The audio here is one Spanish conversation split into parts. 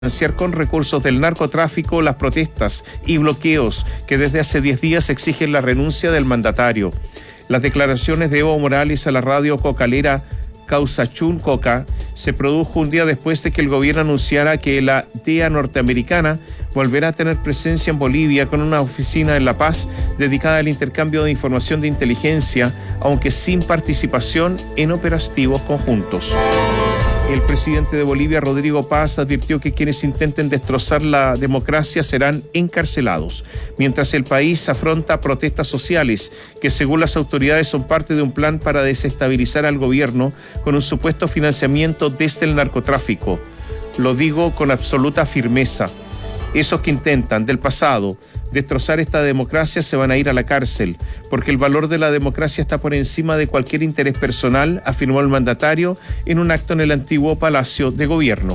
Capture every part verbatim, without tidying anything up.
financiar con recursos del narcotráfico las protestas y bloqueos que desde hace diez días exigen la renuncia del mandatario. Las declaraciones de Evo Morales a la radio cocalera Causachún Coca se produjo un día después de que el gobierno anunciara que la D E A norteamericana volverá a tener presencia en Bolivia con una oficina en La Paz dedicada al intercambio de información de inteligencia, aunque sin participación en operativos conjuntos. El presidente de Bolivia, Rodrigo Paz, advirtió que quienes intenten destrozar la democracia serán encarcelados, mientras el país afronta protestas sociales que, según las autoridades, son parte de un plan para desestabilizar al gobierno con un supuesto financiamiento desde el narcotráfico. Lo digo con absoluta firmeza. Esos que intentan del pasado destrozar esta democracia se van a ir a la cárcel, porque el valor de la democracia está por encima de cualquier interés personal, afirmó el mandatario en un acto en el antiguo Palacio de Gobierno.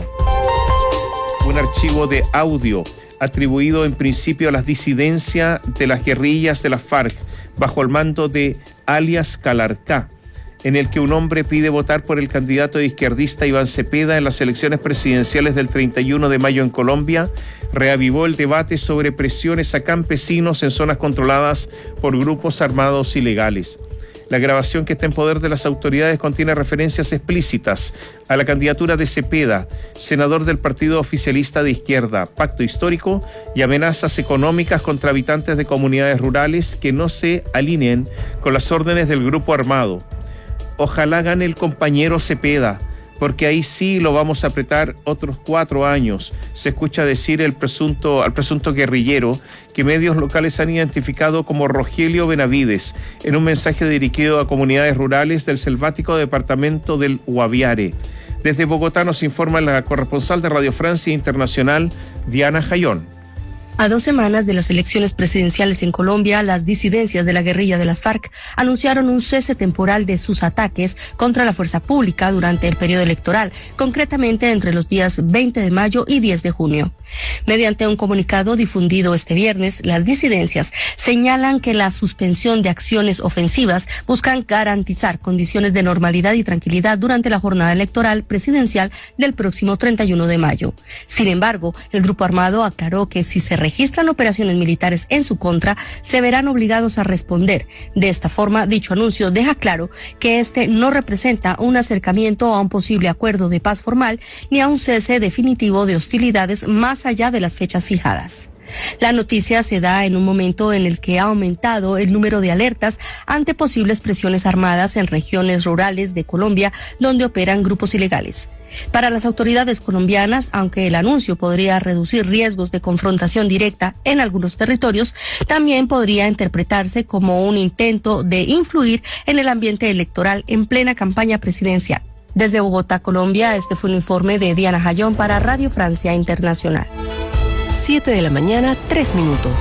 Un archivo de audio atribuido en principio a las disidencias de las guerrillas de las FARC bajo el mando de alias Calarcá, en el que un hombre pide votar por el candidato izquierdista Iván Cepeda en las elecciones presidenciales del treinta y uno de mayo en Colombia, reavivó el debate sobre presiones a campesinos en zonas controladas por grupos armados ilegales. La grabación, que está en poder de las autoridades, contiene referencias explícitas a la candidatura de Cepeda, senador del partido oficialista de izquierda, Pacto Histórico, y amenazas económicas contra habitantes de comunidades rurales que no se alineen con las órdenes del grupo armado. Ojalá gane el compañero Cepeda, porque ahí sí lo vamos a apretar otros cuatro años, se escucha decir el presunto, al presunto guerrillero, que medios locales han identificado como Rogelio Benavides, en un mensaje dirigido a comunidades rurales del selvático departamento del Guaviare. Desde Bogotá nos informa la corresponsal de Radio Francia Internacional, Diana Jayón. A dos semanas de las elecciones presidenciales en Colombia, las disidencias de la guerrilla de las FARC anunciaron un cese temporal de sus ataques contra la fuerza pública durante el periodo electoral, concretamente entre los días veinte de mayo y diez de junio. Mediante un comunicado difundido este viernes, las disidencias señalan que la suspensión de acciones ofensivas buscan garantizar condiciones de normalidad y tranquilidad durante la jornada electoral presidencial del próximo treinta y uno de mayo. Sin embargo, el grupo armado aclaró que si se registran operaciones militares en su contra, se verán obligados a responder. De esta forma, dicho anuncio deja claro que este no representa un acercamiento a un posible acuerdo de paz formal ni a un cese definitivo de hostilidades más allá de las fechas fijadas. La noticia se da en un momento en el que ha aumentado el número de alertas ante posibles presiones armadas en regiones rurales de Colombia donde operan grupos ilegales. Para las autoridades colombianas, aunque el anuncio podría reducir riesgos de confrontación directa en algunos territorios, también podría interpretarse como un intento de influir en el ambiente electoral en plena campaña presidencial. Desde Bogotá, Colombia, este fue un informe de Diana Jayón para Radio Francia Internacional. siete de la mañana, tres minutos.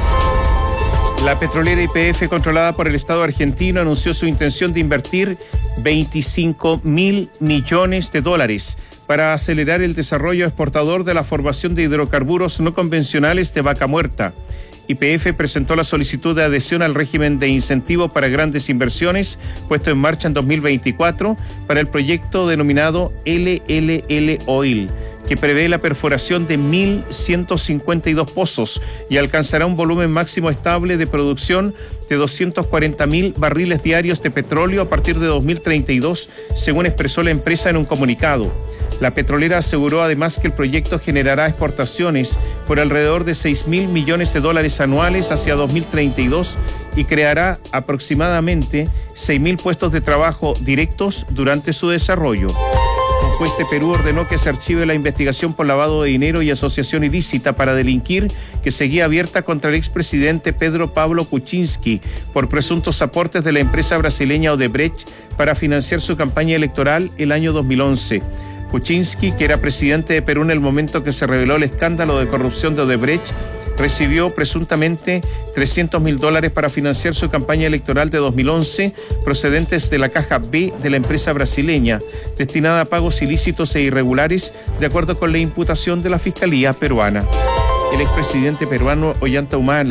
La petrolera Y P F, controlada por el Estado argentino, anunció su intención de invertir veinticinco mil millones de dólares para acelerar el desarrollo exportador de la formación de hidrocarburos no convencionales de Vaca Muerta. Y P F presentó la solicitud de adhesión al régimen de incentivo para grandes inversiones puesto en marcha en dos mil veinticuatro para el proyecto denominado L L L Oil, que prevé la perforación de mil ciento cincuenta y dos pozos y alcanzará un volumen máximo estable de producción de doscientos cuarenta mil barriles diarios de petróleo a partir de dos mil treinta y dos, según expresó la empresa en un comunicado. La petrolera aseguró además que el proyecto generará exportaciones por alrededor de seis mil millones de dólares anuales hacia dos mil treinta y dos y creará aproximadamente seis mil puestos de trabajo directos durante su desarrollo. Un juez de Perú ordenó que se archive la investigación por lavado de dinero y asociación ilícita para delinquir que seguía abierta contra el expresidente Pedro Pablo Kuczynski por presuntos aportes de la empresa brasileña Odebrecht para financiar su campaña electoral el año dos mil once. Kuczynski, que era presidente de Perú en el momento que se reveló el escándalo de corrupción de Odebrecht, recibió presuntamente trescientos mil dólares para financiar su campaña electoral de dos mil once, procedentes de la caja B de la empresa brasileña, destinada a pagos ilícitos e irregulares, de acuerdo con la imputación de la Fiscalía peruana. El expresidente peruano Ollanta Humala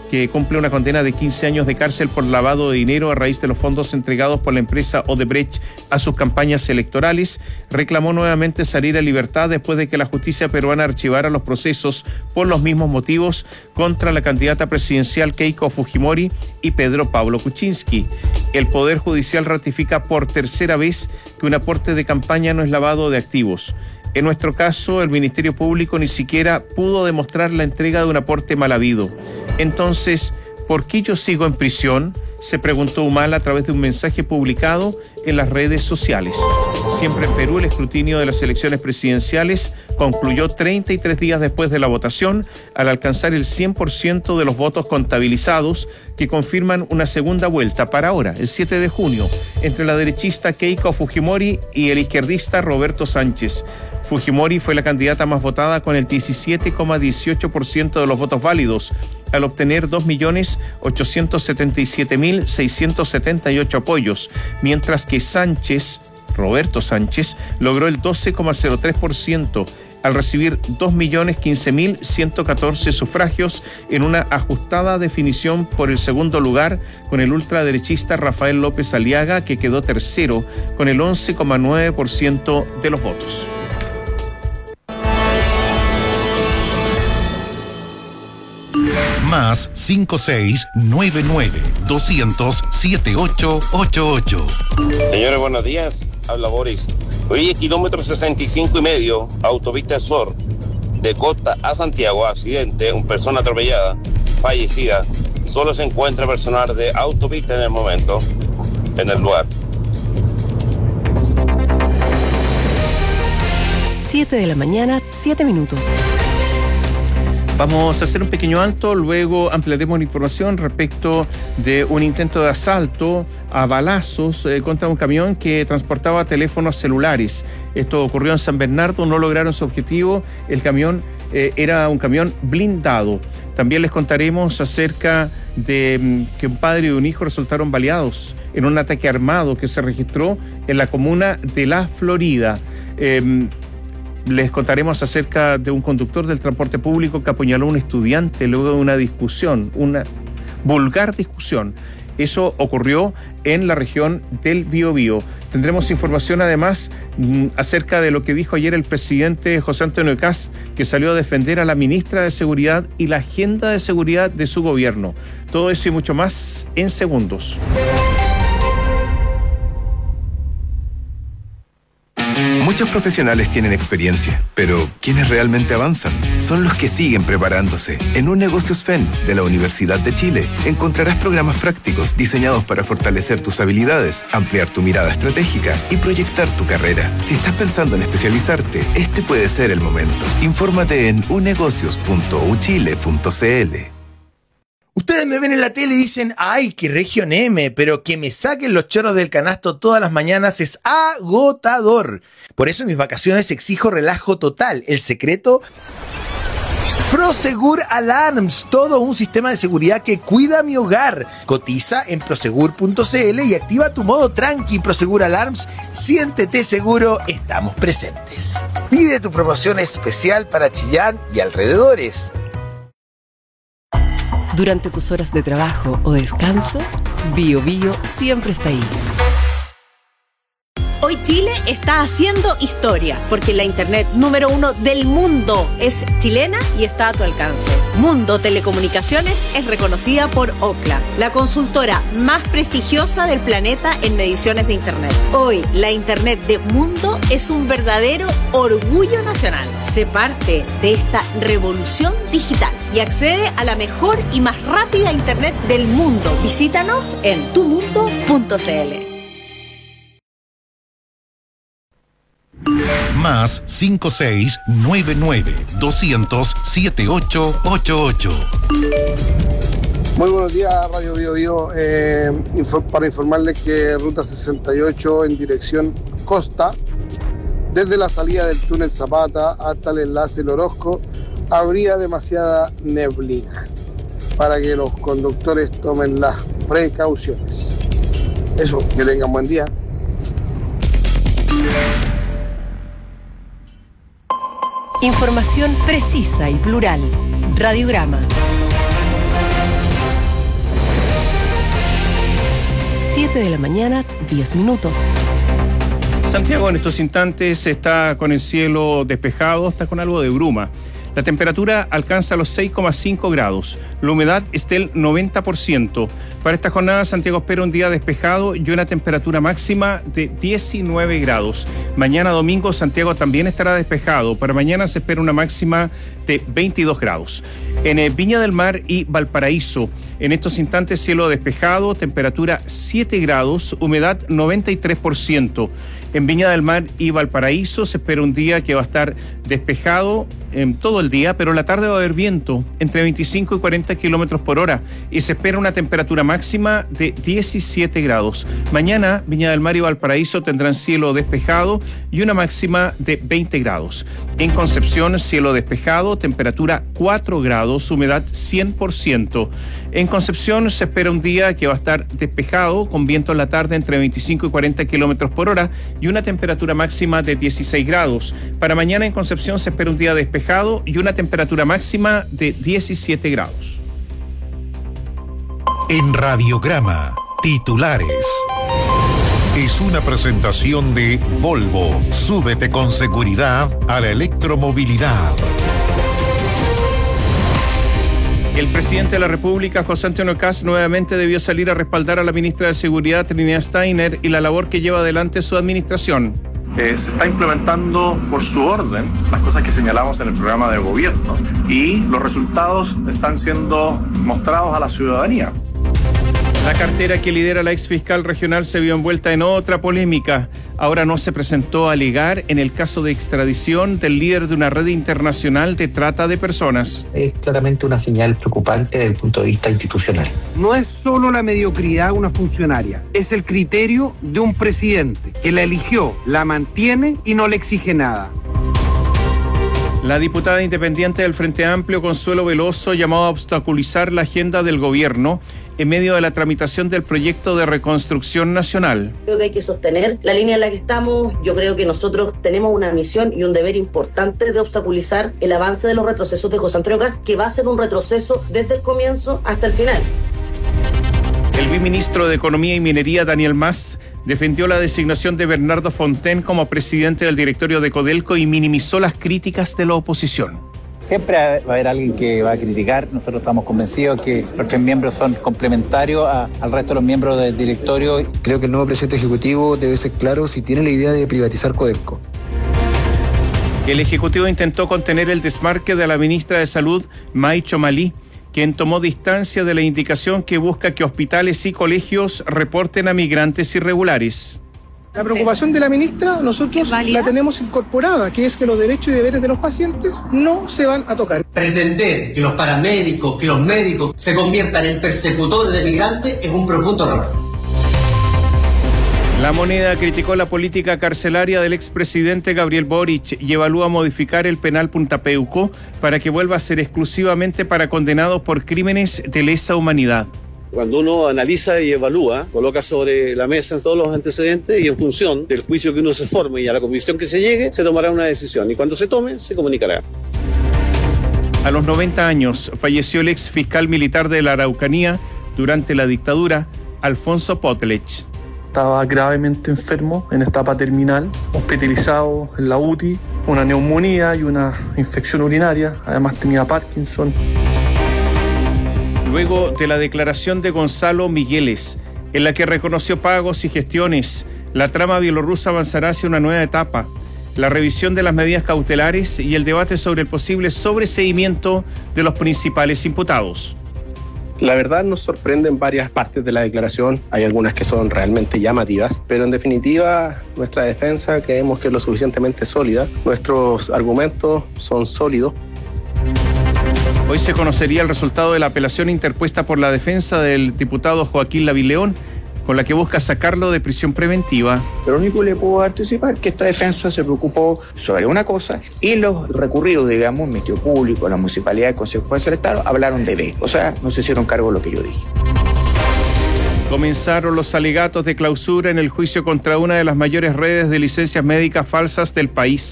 que cumple una condena de quince años de cárcel por lavado de dinero a raíz de los fondos entregados por la empresa Odebrecht a sus campañas electorales, reclamó nuevamente salir a libertad después de que la justicia peruana archivara los procesos por los mismos motivos contra la candidata presidencial Keiko Fujimori y Pedro Pablo Kuczynski. El Poder Judicial ratifica por tercera vez que un aporte de campaña no es lavado de activos. En nuestro caso, el Ministerio Público ni siquiera pudo demostrar la entrega de un aporte mal habido. Entonces, ¿por qué yo sigo en prisión?, se preguntó Humala a través de un mensaje publicado en las redes sociales. Siempre en Perú, el escrutinio de las elecciones presidenciales concluyó treinta y tres días después de la votación, al alcanzar el cien por ciento de los votos contabilizados, que confirman una segunda vuelta para ahora, el siete de junio, entre la derechista Keiko Fujimori y el izquierdista Roberto Sánchez. Fujimori fue la candidata más votada con el diecisiete coma dieciocho por ciento de los votos válidos, al obtener dos millones ochocientos setenta y siete mil seiscientos setenta y ocho apoyos, mientras que Sánchez, Roberto Sánchez, logró el doce coma cero tres por ciento al recibir dos millones quince mil ciento catorce sufragios en una ajustada definición por el segundo lugar, con el ultraderechista Rafael López Aliaga, que quedó tercero con el once coma nueve por ciento de los votos. Más cinco seis nueve nueve dos cero cero siete ocho ocho ocho. Señores, buenos días. Habla Boris. Hoy kilómetro sesenta y cinco y medio, autopista Sur, de Costa a Santiago, accidente, una persona atropellada, fallecida. Solo se encuentra personal de autopista en el momento, en el lugar. siete de la mañana, siete minutos. Vamos a hacer un pequeño alto, luego ampliaremos la información respecto de un intento de asalto a balazos eh, contra un camión que transportaba teléfonos celulares. Esto ocurrió en San Bernardo, no lograron su objetivo, el camión eh, era un camión blindado. También les contaremos acerca de mm, que un padre y un hijo resultaron baleados en un ataque armado que se registró en la comuna de La Florida. Eh, Les contaremos acerca de un conductor del transporte público que apuñaló a un estudiante luego de una discusión, una vulgar discusión. Eso ocurrió en la región del Biobío. Tendremos información además mmm, acerca de lo que dijo ayer el presidente José Antonio Kast, que salió a defender a la ministra de Seguridad y la agenda de seguridad de su gobierno. Todo eso y mucho más en segundos. Muchos profesionales tienen experiencia, pero quienes realmente avanzan son los que siguen preparándose. En Un Negocios F E N de la Universidad de Chile encontrarás programas prácticos diseñados para fortalecer tus habilidades, ampliar tu mirada estratégica y proyectar tu carrera. Si estás pensando en especializarte, este puede ser el momento. Infórmate en unegocios punto u chile punto c l. Ustedes me ven en la tele y dicen, ay, qué región M, pero que me saquen los chorros del canasto todas las mañanas es agotador. Por eso en mis vacaciones exijo relajo total. El secreto, Prosegur Alarms, todo un sistema de seguridad que cuida mi hogar. Cotiza en prosegur punto c l y activa tu modo tranqui. Prosegur Alarms, siéntete seguro, estamos presentes. Vive tu promoción especial para Chillán y alrededores. Durante tus horas de trabajo o descanso, Bio Bio siempre está ahí. Hoy Chile está haciendo historia, porque la internet número uno del mundo es chilena y está a tu alcance. Mundo Telecomunicaciones es reconocida por Ookla, la consultora más prestigiosa del planeta en mediciones de internet. Hoy, la internet de Mundo es un verdadero orgullo nacional. Sé parte de esta revolución digital y accede a la mejor y más rápida internet del mundo. Visítanos en tu mundo punto c l. Más cinco seis nueve nueve dos cero cero siete ocho ocho ocho. Muy buenos días, Radio Bio Bio. Eh, infor- para informarles que Ruta sesenta y ocho en dirección Costa, desde la salida del túnel Zapata hasta el enlace El Orozco, habría demasiada neblina para que los conductores tomen las precauciones. Eso, que tengan buen día. Información precisa y plural. Radiograma. siete de la mañana, diez minutos. Santiago en estos instantes está con el cielo despejado, está con algo de bruma. La temperatura alcanza los seis coma cinco grados. La humedad es del noventa por ciento. Para esta jornada, Santiago espera un día despejado y una temperatura máxima de diecinueve grados. Mañana domingo, Santiago también estará despejado. Para mañana se espera una máxima de veintidós grados. En eh, Viña del Mar y Valparaíso, en estos instantes cielo despejado, temperatura siete grados, humedad noventa y tres por ciento. En Viña del Mar y Valparaíso se espera un día que va a estar despejado en todo el día, pero en la tarde va a haber viento entre veinticinco y cuarenta kilómetros por hora y se espera una temperatura máxima de diecisiete grados. Mañana Viña del Mar y Valparaíso tendrán cielo despejado y una máxima de veinte grados. En Concepción, cielo despejado, temperatura cuatro grados, humedad cien por ciento. En Concepción se espera un día que va a estar despejado, con viento en la tarde entre veinticinco y cuarenta kilómetros por hora y una temperatura máxima de dieciséis grados. Para mañana en Concepción se espera un día despejado y una temperatura máxima de diecisiete grados. En Radiograma, titulares. Es una presentación de Volvo. Súbete con seguridad a la electromovilidad. El presidente de la República, José Antonio Kast, nuevamente debió salir a respaldar a la ministra de Seguridad, Trinidad Steiner, y la labor que lleva adelante su administración. Eh, se está implementando por su orden las cosas que señalamos en el programa de gobierno y los resultados están siendo mostrados a la ciudadanía. La cartera que lidera la exfiscal regional se vio envuelta en otra polémica. Ahora no se presentó a alegar en el caso de extradición del líder de una red internacional de trata de personas. Es claramente una señal preocupante desde el punto de vista institucional. No es solo la mediocridad de una funcionaria, es el criterio de un presidente que la eligió, la mantiene y no le exige nada. La diputada independiente del Frente Amplio, Consuelo Veloso, llamó a obstaculizar la agenda del gobierno en medio de la tramitación del proyecto de reconstrucción nacional. Creo que hay que sostener la línea en la que estamos. Yo creo que nosotros tenemos una misión y un deber importante de obstaculizar el avance de los retrocesos de José Antonio Kast, que va a ser un retroceso desde el comienzo hasta el final. El viceministro de Economía y Minería, Daniel Mas, defendió la designación de Bernardo Fontaine como presidente del directorio de Codelco y minimizó las críticas de la oposición. Siempre va a haber alguien que va a criticar. Nosotros estamos convencidos que los tres miembros son complementarios a, al resto de los miembros del directorio. Creo que el nuevo presidente ejecutivo debe ser claro si tiene la idea de privatizar Codelco. El ejecutivo intentó contener el desmarque de la ministra de Salud, May Chomalí, quien tomó distancia de la indicación que busca que hospitales y colegios reporten a migrantes irregulares. La preocupación de la ministra nosotros la tenemos incorporada, que es que los derechos y deberes de los pacientes no se van a tocar. Pretender que los paramédicos, que los médicos se conviertan en persecutores de migrantes es un profundo error. La Moneda criticó la política carcelaria del expresidente Gabriel Boric y evalúa modificar el penal Punta Peuco para que vuelva a ser exclusivamente para condenados por crímenes de lesa humanidad. Cuando uno analiza y evalúa, coloca sobre la mesa todos los antecedentes y en función del juicio que uno se forme y a la convicción que se llegue, se tomará una decisión y cuando se tome, se comunicará. A los noventa años falleció el ex fiscal militar de la Araucanía durante la dictadura, Alfonso Potlech. Estaba gravemente enfermo en etapa terminal, hospitalizado en la U T I, una neumonía y una infección urinaria, además tenía Parkinson. Luego de la declaración de Gonzalo Migueles, en la que reconoció pagos y gestiones, la trama bielorrusa avanzará hacia una nueva etapa, la revisión de las medidas cautelares y el debate sobre el posible sobreseimiento de los principales imputados. La verdad nos sorprende en varias partes de la declaración, hay algunas que son realmente llamativas, pero en definitiva nuestra defensa creemos que es lo suficientemente sólida, nuestros argumentos son sólidos. Hoy se conocería el resultado de la apelación interpuesta por la defensa del diputado Joaquín Lavileón, con la que busca sacarlo de prisión preventiva. Pero lo único que le puedo anticipar es que esta defensa se preocupó sobre una cosa y los recurridos, digamos, Ministerio Público, la Municipalidad, el Consejo Juez del Estado, hablaron de B. O sea, no se hicieron cargo de lo que yo dije. Comenzaron los alegatos de clausura en el juicio contra una de las mayores redes de licencias médicas falsas del país.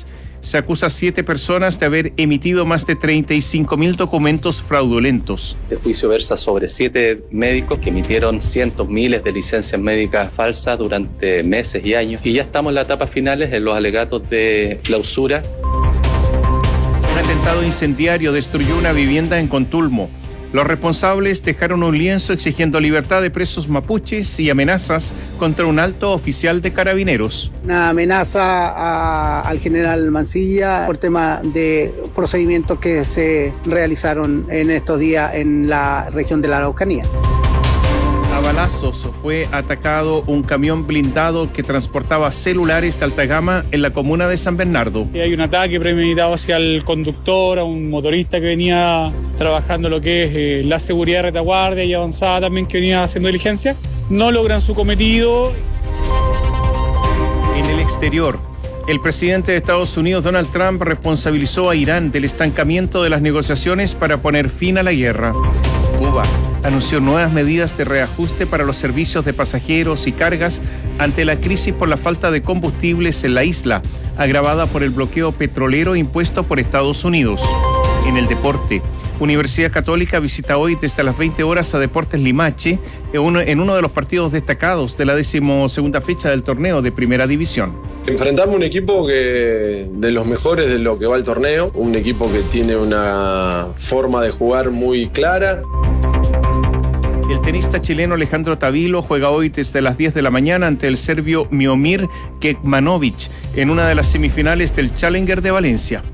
Se acusa a siete personas de haber emitido más de treinta y cinco mil documentos fraudulentos. Este juicio versa sobre siete médicos que emitieron cientos, miles de licencias médicas falsas durante meses y años. Y ya estamos en las etapas finales en los alegatos de clausura. Un atentado incendiario destruyó una vivienda en Contulmo. Los responsables dejaron un lienzo exigiendo libertad de presos mapuches y amenazas contra un alto oficial de carabineros. Una amenaza a, al general Mancilla por tema de procedimientos que se realizaron en estos días en la región de la Araucanía. A balazos fue atacado un camión blindado que transportaba celulares de alta gama en la comuna de San Bernardo. Hay un ataque premeditado hacia el conductor, a un motorista que venía trabajando lo que es eh, la seguridad de retaguardia y avanzada también, que venía haciendo diligencia. No logran su cometido. En el exterior, el presidente de Estados Unidos, Donald Trump, responsabilizó a Irán del estancamiento de las negociaciones para poner fin a la guerra. Cuba anunció nuevas medidas de reajuste para los servicios de pasajeros y cargas ante la crisis por la falta de combustibles en la isla, agravada por el bloqueo petrolero impuesto por Estados Unidos. En el deporte, Universidad Católica visita hoy desde las veinte horas a Deportes Limache en uno, en uno de los partidos destacados de la decimosegunda fecha del torneo de Primera División. Enfrentamos un equipo que de los mejores de lo que va el torneo, un equipo que tiene una forma de jugar muy clara. El tenista chileno Alejandro Tavilo juega hoy desde las diez de la mañana ante el serbio Miomir Kekmanovic en una de las semifinales del Challenger de Valencia.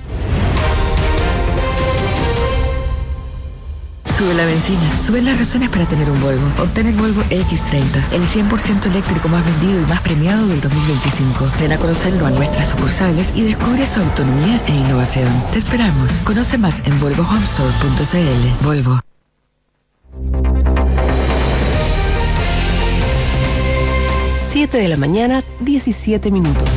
Sube la benzina, suben las razones para tener un Volvo. Obtén el Volvo equis treinta, el cien por ciento eléctrico más vendido y más premiado del dos mil veinticinco. Ven a conocerlo a nuestras sucursales y descubre su autonomía e innovación. Te esperamos. Conoce más en volvo home store punto c l. Volvo. siete de la mañana, diecisiete minutos.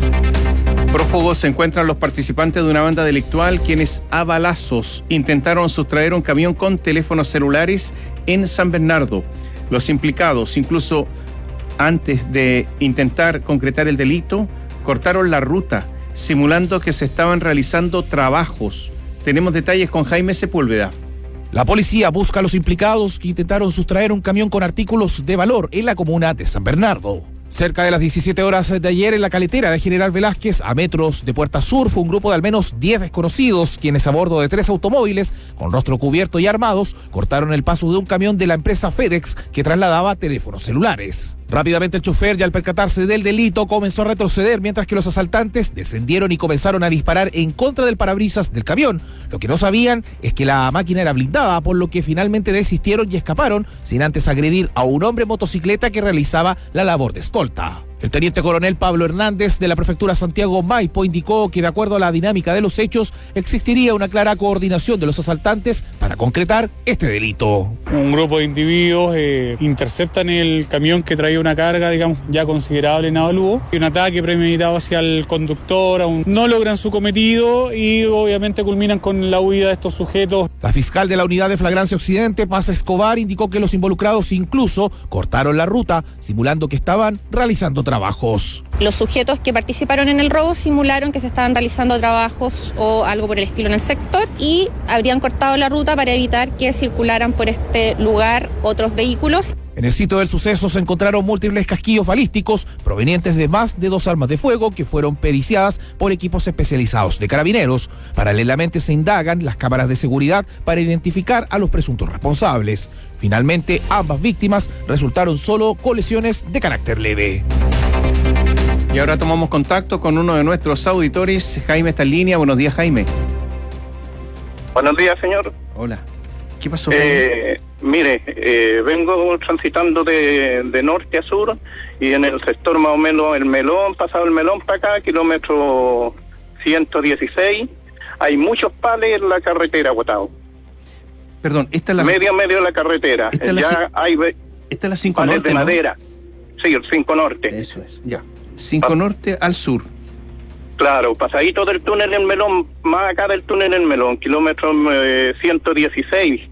Prófugos se encuentran los participantes de una banda delictual quienes a balazos intentaron sustraer un camión con teléfonos celulares en San Bernardo. Los implicados, incluso antes de intentar concretar el delito, cortaron la ruta, simulando que se estaban realizando trabajos. Tenemos detalles con Jaime Sepúlveda. La policía busca a los implicados que intentaron sustraer un camión con artículos de valor en la comuna de San Bernardo. Cerca de las diecisiete horas de ayer, en la caletera de General Velázquez, a metros de Puerta Sur, fue un grupo de al menos diez desconocidos, quienes a bordo de tres automóviles, con rostro cubierto y armados, cortaron el paso de un camión de la empresa FedEx que trasladaba teléfonos celulares. Rápidamente el chofer, ya al percatarse del delito, comenzó a retroceder, mientras que los asaltantes descendieron y comenzaron a disparar en contra del parabrisas del camión. Lo que no sabían es que la máquina era blindada, por lo que finalmente desistieron y escaparon, sin antes agredir a un hombre en motocicleta que realizaba la labor de escolta. El teniente coronel Pablo Hernández de la prefectura Santiago Maipo indicó que, de acuerdo a la dinámica de los hechos, existiría una clara coordinación de los asaltantes para concretar este delito. Un grupo de individuos eh, interceptan el camión que traía una carga, digamos, ya considerable en avalúo, y un ataque premeditado hacia el conductor. Aún no logran su cometido y obviamente culminan con la huida de estos sujetos. La fiscal de la Unidad de Flagrancia Occidente, Paz Escobar, indicó que los involucrados incluso cortaron la ruta, simulando que estaban realizando trabajos. Los sujetos que participaron en el robo simularon que se estaban realizando trabajos o algo por el estilo en el sector y habrían cortado la ruta para evitar que circularan por este lugar otros vehículos. En el sitio del suceso se encontraron múltiples casquillos balísticos provenientes de más de dos armas de fuego que fueron periciadas por equipos especializados de carabineros. Paralelamente se indagan las cámaras de seguridad para identificar a los presuntos responsables. Finalmente, ambas víctimas resultaron solo con lesiones de carácter leve. Y ahora tomamos contacto con uno de nuestros auditores. Jaime está en línea. Buenos días, Jaime. Buenos días, señor. Hola. ¿Qué pasó? Eh, mire, eh, vengo transitando de, de norte a sur y en el sector más o menos el Melón, pasado el Melón para acá, kilómetro ciento dieciséis, hay muchos pales en la carretera botados. Perdón, esta es la... Medio a medio de la carretera. Esta es la, ya hay esta es la cinco pales norte, de ¿no? madera. Sí, el cinco norte. Eso es, ya. cinco norte al sur. Claro, pasadito del túnel en Melón, más acá del túnel en Melón, kilómetro eh, ciento dieciséis.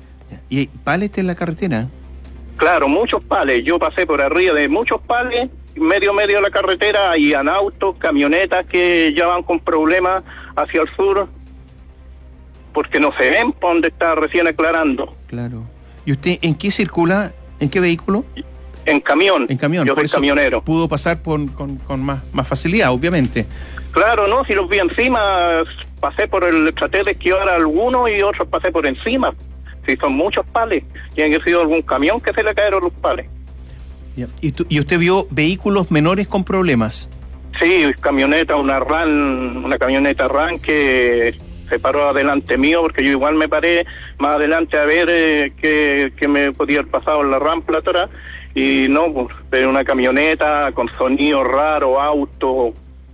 ¿Y pales en la carretera? Claro, muchos pales. Yo pasé por arriba de muchos pales medio medio de la carretera hay autos, camionetas que ya van con problemas hacia el sur, porque no se ven por donde está recién aclarando. Claro. ¿Y usted en qué circula? ¿En qué vehículo? En camión. En camión. Yo Por soy eso camionero. Pudo pasar por, con, con más, más facilidad, obviamente. Claro, no, si los vi encima, pasé por el, traté de esquivar a algunos y otros pasé por encima. Si son muchos pales, tiene que haber sido algún camión que se le cayeron los pales. Ya. ¿Y, tú, ¿Y usted vio vehículos menores con problemas? Sí, camioneta, una RAN, una camioneta RAN que se paró adelante mío, porque yo igual me paré más adelante a ver eh, qué, qué me podía haber pasado en la rampa atrás, y no, pues, pero una camioneta con sonido raro, auto,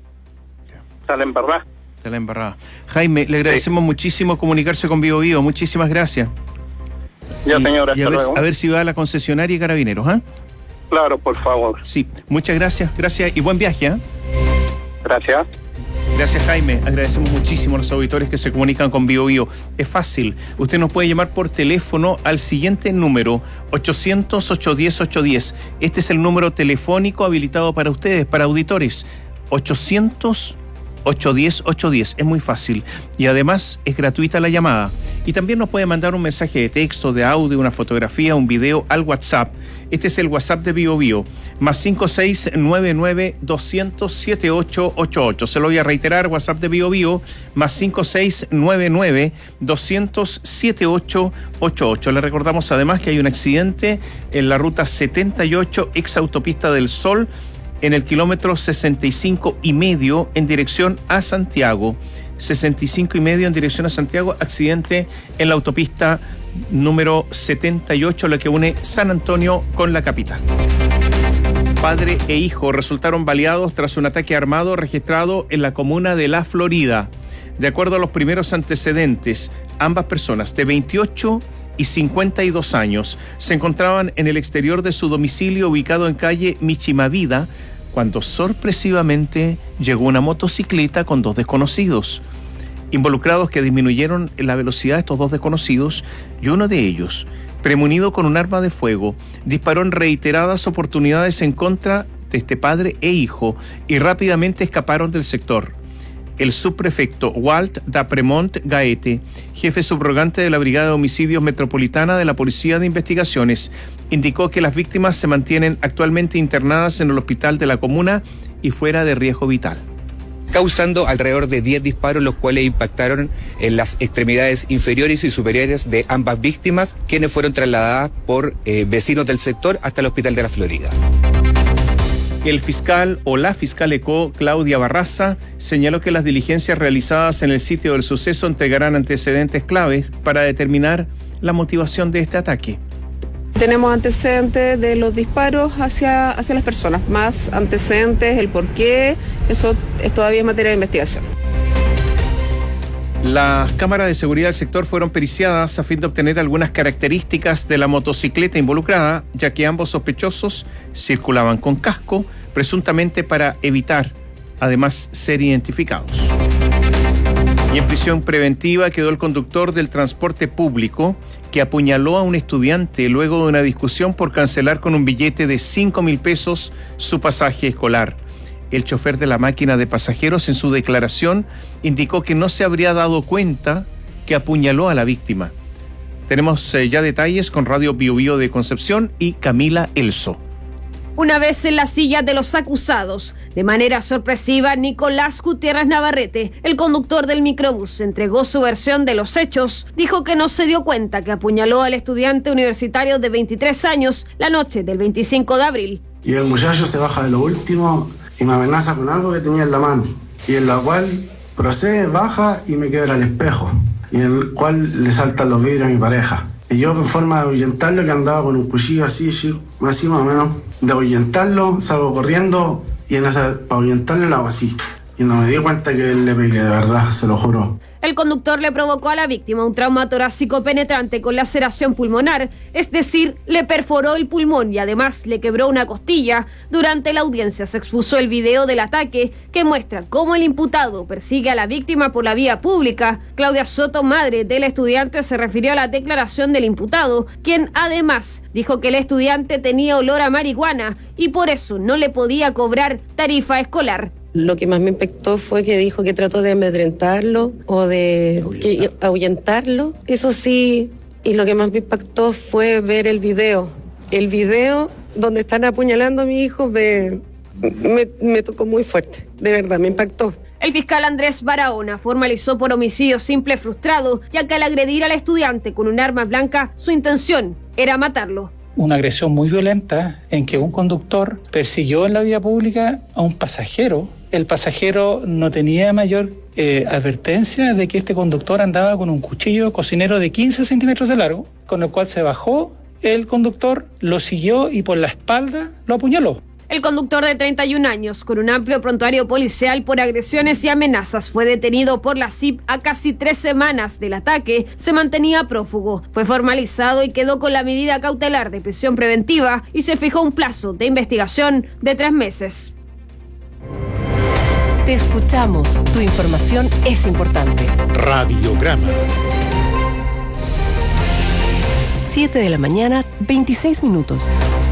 sale embarrada. Sale embarrada. Jaime, le agradecemos sí. muchísimo comunicarse con Bio Bio, muchísimas gracias. Ya, y, señora, y hasta a, ver, luego. a ver si va a la concesionaria y Carabineros, ¿ah? ¿eh? Claro, por favor. Sí, muchas gracias, gracias y buen viaje, ¿eh? Gracias. Gracias, Jaime. Agradecemos muchísimo a los auditores que se comunican con Bio Bio. Es fácil. Usted nos puede llamar por teléfono al siguiente número, ochocientos, ochocientos diez, ochocientos diez. Este es el número telefónico habilitado para ustedes, para auditores. ochocientos, ochocientos diez, ochocientos diez. Es muy fácil. Y además es gratuita la llamada. Y también nos puede mandar un mensaje de texto, de audio, una fotografía, un video al WhatsApp. Este es el WhatsApp de Bio Bio. Más cinco seis nueve nueve, doscientos, setenta y ocho ochenta y ocho. Se lo voy a reiterar, WhatsApp de Bio Bio. Más cinco seis nueve nueve, doscientos, setenta y ocho ochenta y ocho. Le recordamos además que hay un accidente en la ruta setenta y ocho, ex autopista del Sol, en el kilómetro sesenta y cinco y medio en dirección a Santiago. sesenta y cinco y medio en dirección a Santiago, accidente en la autopista número setenta y ocho, la que une San Antonio con la capital. Padre e hijo resultaron baleados tras un ataque armado registrado en la comuna de La Florida. De acuerdo a los primeros antecedentes, ambas personas de veintiocho y cincuenta y dos años se encontraban en el exterior de su domicilio ubicado en calle Michimavida cuando sorpresivamente llegó una motocicleta con dos desconocidos. Involucrados que disminuyeron la velocidad de estos dos desconocidos, y uno de ellos, premunido con un arma de fuego, disparó en reiteradas oportunidades en contra de este padre e hijo y rápidamente escaparon del sector. El subprefecto Walt Dapremont Gaete, jefe subrogante de la Brigada de Homicidios Metropolitana de la Policía de Investigaciones, indicó que las víctimas se mantienen actualmente internadas en el hospital de la comuna y fuera de riesgo vital, causando alrededor de diez disparos, los cuales impactaron en las extremidades inferiores y superiores de ambas víctimas, quienes fueron trasladadas por eh, vecinos del sector hasta el hospital de La Florida. El fiscal o la fiscal ECO, Claudia Barraza, señaló que las diligencias realizadas en el sitio del suceso entregarán antecedentes claves para determinar la motivación de este ataque. Tenemos antecedentes de los disparos hacia, hacia las personas, más antecedentes, el por qué, eso es todavía materia de investigación. Las cámaras de seguridad del sector fueron periciadas a fin de obtener algunas características de la motocicleta involucrada, ya que ambos sospechosos circulaban con casco, presuntamente para evitar, además, ser identificados. Y en prisión preventiva quedó el conductor del transporte público que apuñaló a un estudiante luego de una discusión por cancelar con un billete de cinco mil pesos su pasaje escolar. El chofer de la máquina de pasajeros en su declaración indicó que no se habría dado cuenta que apuñaló a la víctima. Tenemos eh, ya detalles con Radio Bio Bio de Concepción y Camila Elso. Una vez en la silla de los acusados, de manera sorpresiva, Nicolás Gutiérrez Navarrete, el conductor del microbús, entregó su versión de los hechos. Dijo que no se dio cuenta que apuñaló al estudiante universitario de veintitrés años la noche del veinticinco de abril. Y el muchacho se baja de lo último y me amenaza con algo que tenía en la mano, y en la cual procede, baja y me quebra el espejo, y en el cual le saltan los vidrios a mi pareja. Y yo, en forma de ahuyentarlo, que andaba con un cuchillo así, así más o menos, de ahuyentarlo, salgo corriendo, y en esa, para ahuyentarlo lo hago así. Y no me di cuenta que él le pegué, de verdad, se lo juro. El conductor le provocó a la víctima un trauma torácico penetrante con laceración pulmonar, es decir, le perforó el pulmón y además le quebró una costilla. Durante la audiencia se expuso el video del ataque que muestra cómo el imputado persigue a la víctima por la vía pública. Claudia Soto, madre del estudiante, se refirió a la declaración del imputado, quien además dijo que el estudiante tenía olor a marihuana y por eso no le podía cobrar tarifa escolar. Lo que más me impactó fue que dijo que trató de amedrentarlo o de que, ahuyentarlo. Eso sí, y lo que más me impactó fue ver el video. El video donde están apuñalando a mi hijo me, me, me tocó muy fuerte, de verdad, me impactó. El fiscal Andrés Barahona formalizó por homicidio simple frustrado, ya que al agredir al estudiante con un arma blanca, su intención era matarlo. Una agresión muy violenta en que un conductor persiguió en la vía pública a un pasajero. El pasajero no tenía mayor eh, advertencia de que este conductor andaba con un cuchillo cocinero de quince centímetros de largo, con el cual se bajó el conductor, lo siguió y por la espalda lo apuñaló. El conductor de treinta y un años, con un amplio prontuario policial por agresiones y amenazas, fue detenido por la C I P a casi tres semanas del ataque. Se mantenía prófugo. Fue formalizado y quedó con la medida cautelar de prisión preventiva y se fijó un plazo de investigación de tres meses. Te escuchamos. Tu información es importante. Radiograma. siete de la mañana, veintiséis minutos.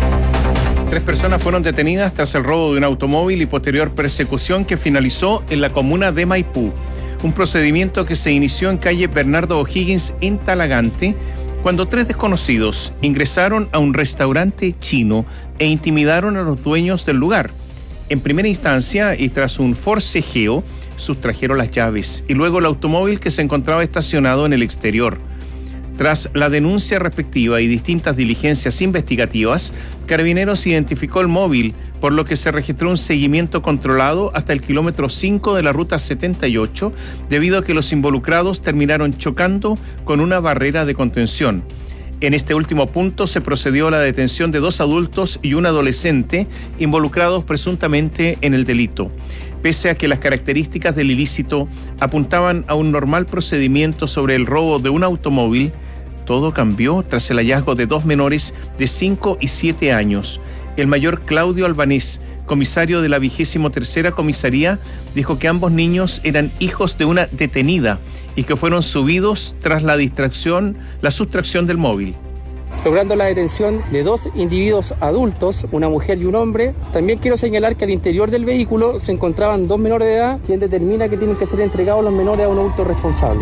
Tres personas fueron detenidas tras el robo de un automóvil y posterior persecución que finalizó en la comuna de Maipú. Un procedimiento que se inició en calle Bernardo O'Higgins en Talagante, cuando tres desconocidos ingresaron a un restaurante chino e intimidaron a los dueños del lugar. En primera instancia, y tras un forcejeo, sustrajeron las llaves y luego el automóvil que se encontraba estacionado en el exterior. Tras la denuncia respectiva y distintas diligencias investigativas, Carabineros identificó el móvil, por lo que se registró un seguimiento controlado hasta el kilómetro cinco de la ruta setenta y ocho, debido a que los involucrados terminaron chocando con una barrera de contención. En este último punto se procedió a la detención de dos adultos y un adolescente involucrados presuntamente en el delito. Pese a que las características del ilícito apuntaban a un normal procedimiento sobre el robo de un automóvil, todo cambió tras el hallazgo de dos menores de cinco y siete años. El mayor Claudio Albanés, comisario de la vigésimo tercera comisaría, dijo que ambos niños eran hijos de una detenida y que fueron subidos tras la distracción, la sustracción del móvil. Logrando la detención de dos individuos adultos, una mujer y un hombre. También quiero señalar que al interior del vehículo se encontraban dos menores de edad, quien determina que tienen que ser entregados los menores a un adulto responsable.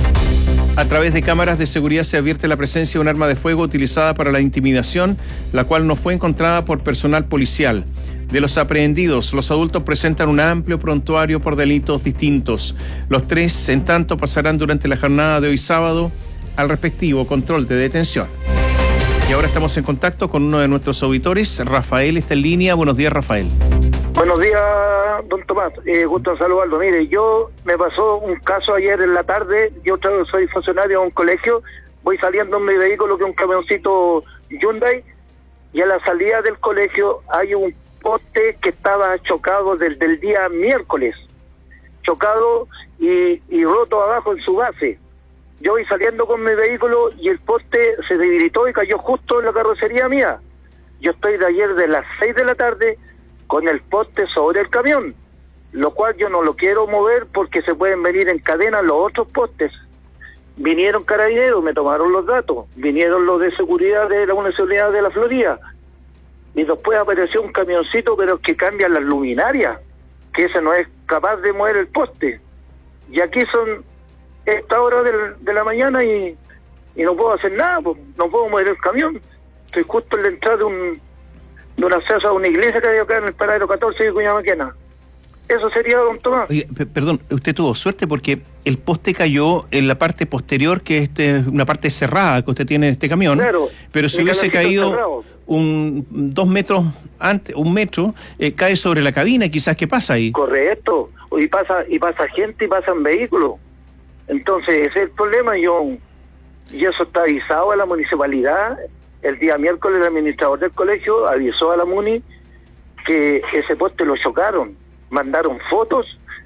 A través de cámaras de seguridad se advierte la presencia de un arma de fuego utilizada para la intimidación, la cual no fue encontrada por personal policial. De los aprehendidos, los adultos presentan un amplio prontuario por delitos distintos. Los tres, en tanto, pasarán durante la jornada de hoy sábado al respectivo control de detención. Y ahora estamos en contacto con uno de nuestros auditores. Rafael está en línea. Buenos días, Rafael. Buenos días, don Tomás. Eh, gusto en saludarlo. Mire, yo me pasó un caso ayer en la tarde. Yo soy funcionario de un colegio. Voy saliendo en mi vehículo, que es un camioncito Hyundai, y a la salida del colegio hay un poste que estaba chocado desde el día miércoles. Chocado y, y roto abajo en su base. Yo voy saliendo con mi vehículo y el poste se debilitó y cayó justo en la carrocería mía. Yo estoy de ayer de las seis de la tarde con el poste sobre el camión, lo cual yo no lo quiero mover porque se pueden venir en cadena los otros postes. Vinieron Carabineros, me tomaron los datos, vinieron los de seguridad de la Municipalidad de la Florida, y después apareció un camioncito pero que cambia las luminarias, que ese no es capaz de mover el poste. Y aquí son esta hora del, de la mañana y, y no puedo hacer nada, pues, no puedo mover el camión. Estoy justo en la entrada de un de un acceso a una iglesia que hay acá en el paradero catorce de Cuñamaquena. Eso sería, don Tomás. Oye, p- perdón, usted tuvo suerte porque el poste cayó en la parte posterior, que es este, una parte cerrada que usted tiene en este camión. Claro, pero si hubiese caído cerrado. un dos metros antes, un metro, eh, cae sobre la cabina, quizás. ¿Qué pasa ahí? Correcto, y pasa y pasa gente y pasan vehículos. Entonces ese es el problema. Yo y eso está avisado a la municipalidad. El día miércoles el administrador del colegio avisó a la MUNI que ese poste lo chocaron, mandaron fotos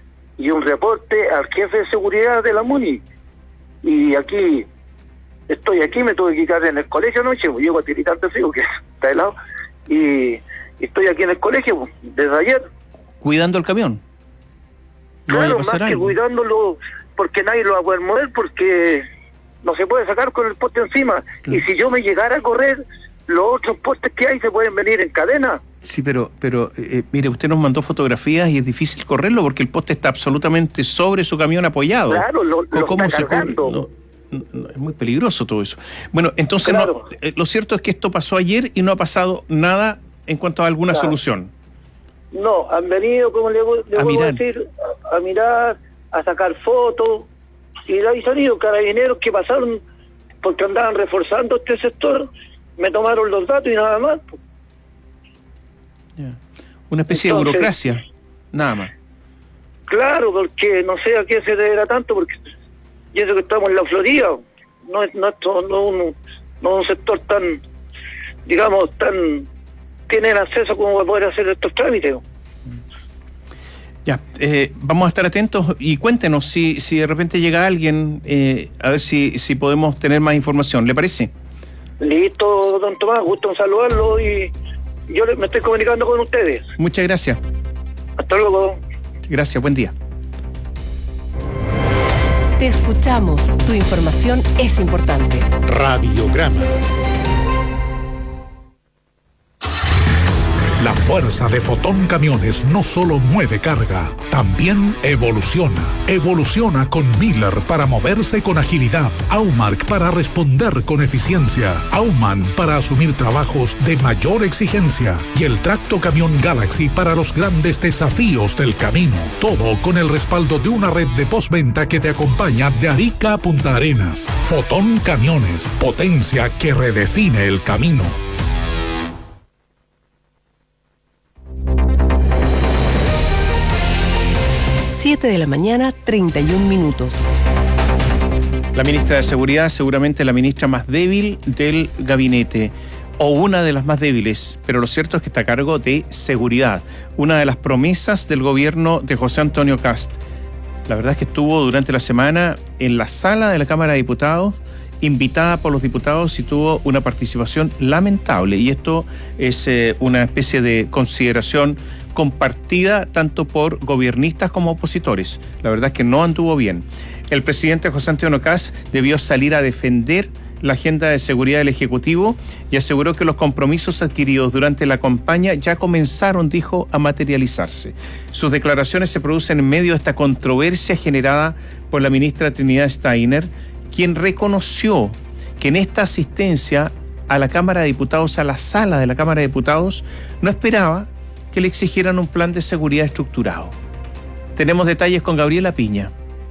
y un reporte al jefe de seguridad de la MUNI. Y aquí, estoy aquí, me tuve que quedar en el colegio anoche, pues, llego a tiritar de frío, que está helado, y estoy aquí en el colegio pues, desde ayer. Cuidando el camión. No claro, más que algo. cuidándolo, porque nadie lo va a poder mover, porque no se puede sacar con el poste encima. Mm. Y si yo me llegara a correr, los otros postes que hay se pueden venir en cadena. Sí, pero, pero eh, mire, usted nos mandó fotografías y es difícil correrlo porque el poste está absolutamente sobre su camión apoyado. Claro, lo, lo ¿Cómo está se cargando. No, no, es muy peligroso todo eso. Bueno, entonces claro. no, eh, lo cierto es que esto pasó ayer y no ha pasado nada en cuanto a alguna claro. solución. No, han venido, como le, le a vuelvo mirar. a decir, a, a mirar, a sacar fotos, y ahí han ido carabineros que pasaron porque andaban reforzando este sector, me tomaron los datos y nada más. Yeah. Una especie Entonces, de burocracia, nada más. Claro, porque no sé a qué se deberá tanto, porque yo sé que estamos en la Florida, no es, no, es, no, un, no un sector tan, digamos, tan, tienen acceso como para poder hacer estos trámites. Ya, eh, vamos a estar atentos y cuéntenos si, si de repente llega alguien, eh, a ver si, si podemos tener más información, ¿le parece? Listo, don Tomás, gusto en saludarlo y yo me estoy comunicando con ustedes. Muchas gracias. Hasta luego. Gracias, buen día. Te escuchamos, tu información es importante. Radiograma. La fuerza de Fotón Camiones no solo mueve carga, también evoluciona. Evoluciona con Miller para moverse con agilidad, Aumark para responder con eficiencia, Aumann para asumir trabajos de mayor exigencia y el Tracto Camión Galaxy para los grandes desafíos del camino. Todo con el respaldo de una red de postventa que te acompaña de Arica a Punta Arenas. Fotón Camiones, potencia que redefine el camino. siete de la mañana, treinta y un minutos. La ministra de Seguridad, seguramente la ministra más débil del gabinete, o una de las más débiles, pero lo cierto es que está a cargo de seguridad, una de las promesas del gobierno de José Antonio Kast. La verdad es que estuvo durante la semana en la sala de la Cámara de Diputados, invitada por los diputados y tuvo una participación lamentable, y esto es eh, una especie de consideración compartida tanto por gobiernistas como opositores. La verdad es que no anduvo bien. El presidente José Antonio Kast debió salir a defender la agenda de seguridad del Ejecutivo y aseguró que los compromisos adquiridos durante la campaña ya comenzaron, dijo, a materializarse. Sus declaraciones se producen en medio de esta controversia generada por la ministra Trinidad Steiner, quien reconoció que en esta asistencia a la Cámara de Diputados, a la sala de la Cámara de Diputados, no esperaba que le exigieran un plan de seguridad estructurado. Tenemos detalles con Gabriela Piña.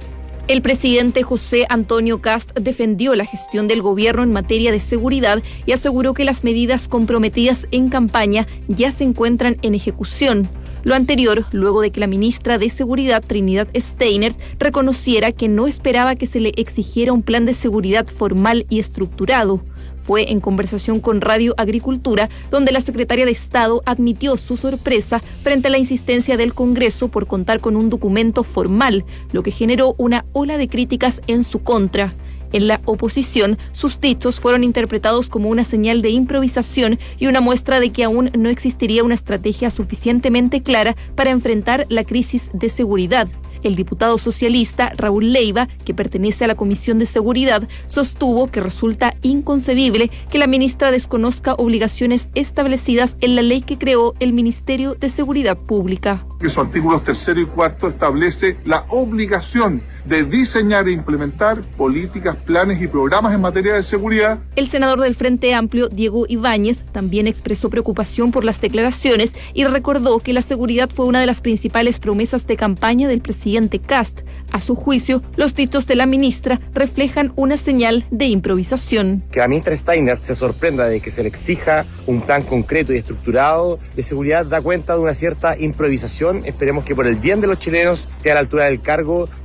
El presidente José Antonio Kast defendió la gestión del gobierno en materia de seguridad y aseguró que las medidas comprometidas en campaña ya se encuentran en ejecución. Lo anterior, luego de que la ministra de Seguridad, Trinidad Steiner, reconociera que no esperaba que se le exigiera un plan de seguridad formal y estructurado. Fue en conversación con Radio Agricultura, donde la secretaria de Estado admitió su sorpresa frente a la insistencia del Congreso por contar con un documento formal, lo que generó una ola de críticas en su contra. En la oposición, sus dichos fueron interpretados como una señal de improvisación y una muestra de que aún no existiría una estrategia suficientemente clara para enfrentar la crisis de seguridad. El diputado socialista Raúl Leiva, que pertenece a la Comisión de Seguridad, sostuvo que resulta inconcebible que la ministra desconozca obligaciones establecidas en la ley que creó el Ministerio de Seguridad Pública. Que su artículos tercero y cuarto establece la obligación de diseñar e implementar políticas, planes y programas en materia de seguridad. El senador del Frente Amplio, Diego Ibáñez, también expresó preocupación por las declaraciones y recordó que la seguridad fue una de las principales promesas de campaña del presidente Kast. A su juicio, los dichos de la ministra reflejan una señal de improvisación. Que la ministra Steiner se sorprenda de que se le exija un plan concreto y estructurado de seguridad da cuenta de una cierta improvisación. Esperemos que por el bien de los chilenos esté a la altura del cargo y pase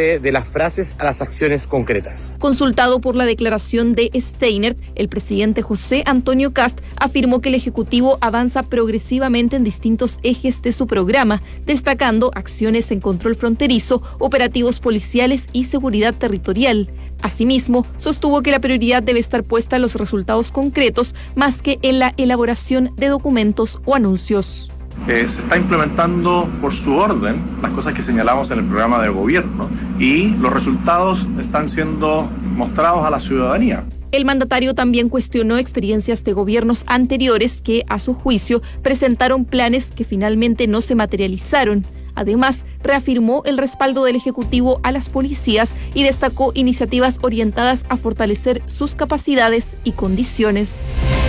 pasarse de las frases a las acciones concretas. Consultado por la declaración de Steinert, el presidente José Antonio Kast afirmó que el Ejecutivo avanza progresivamente en distintos ejes de su programa, destacando acciones en control fronterizo, operativos policiales y seguridad territorial. Asimismo, sostuvo que la prioridad debe estar puesta en los resultados concretos más que en la elaboración de documentos o anuncios. Eh, se está implementando por su orden las cosas que señalamos en el programa de gobierno y los resultados están siendo mostrados a la ciudadanía. El mandatario también cuestionó experiencias de gobiernos anteriores que, a su juicio, presentaron planes que finalmente no se materializaron. Además, reafirmó el respaldo del Ejecutivo a las policías y destacó iniciativas orientadas a fortalecer sus capacidades y condiciones.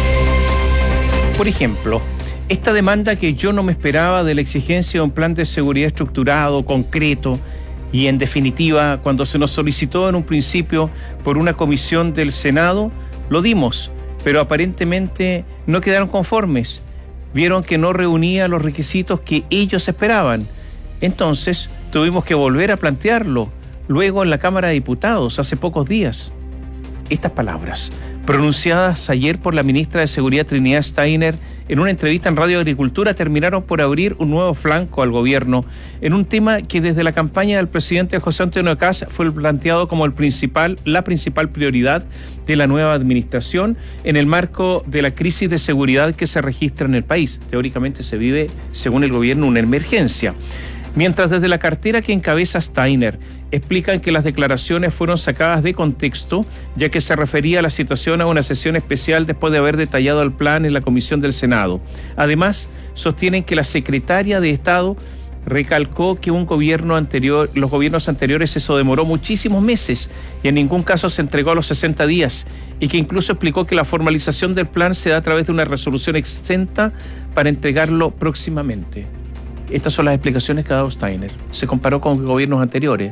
Por ejemplo, esta demanda que yo no me esperaba de la exigencia de un plan de seguridad estructurado, concreto y en definitiva, cuando se nos solicitó en un principio por una comisión del Senado, lo dimos, pero aparentemente no quedaron conformes. Vieron que no reunía los requisitos que ellos esperaban. Entonces tuvimos que volver a plantearlo, luego en la Cámara de Diputados, hace pocos días. Estas palabras, pronunciadas ayer por la ministra de Seguridad Trinidad Steiner en una entrevista en Radio Agricultura, terminaron por abrir un nuevo flanco al gobierno en un tema que desde la campaña del presidente José Antonio Kast fue planteado como el principal, la principal prioridad de la nueva administración en el marco de la crisis de seguridad que se registra en el país. Teóricamente se vive, según el gobierno, una emergencia. Mientras desde la cartera que encabeza Steiner explican que las declaraciones fueron sacadas de contexto, ya que se refería a la situación a una sesión especial después de haber detallado el plan en la Comisión del Senado. Además, sostienen que la secretaria de Estado recalcó que un gobierno anterior, los gobiernos anteriores eso demoró muchísimos meses y en ningún caso se entregó a los sesenta días, y que incluso explicó que la formalización del plan se da a través de una resolución exenta para entregarlo próximamente. Estas son las explicaciones que ha dado Steiner. Se comparó con gobiernos anteriores.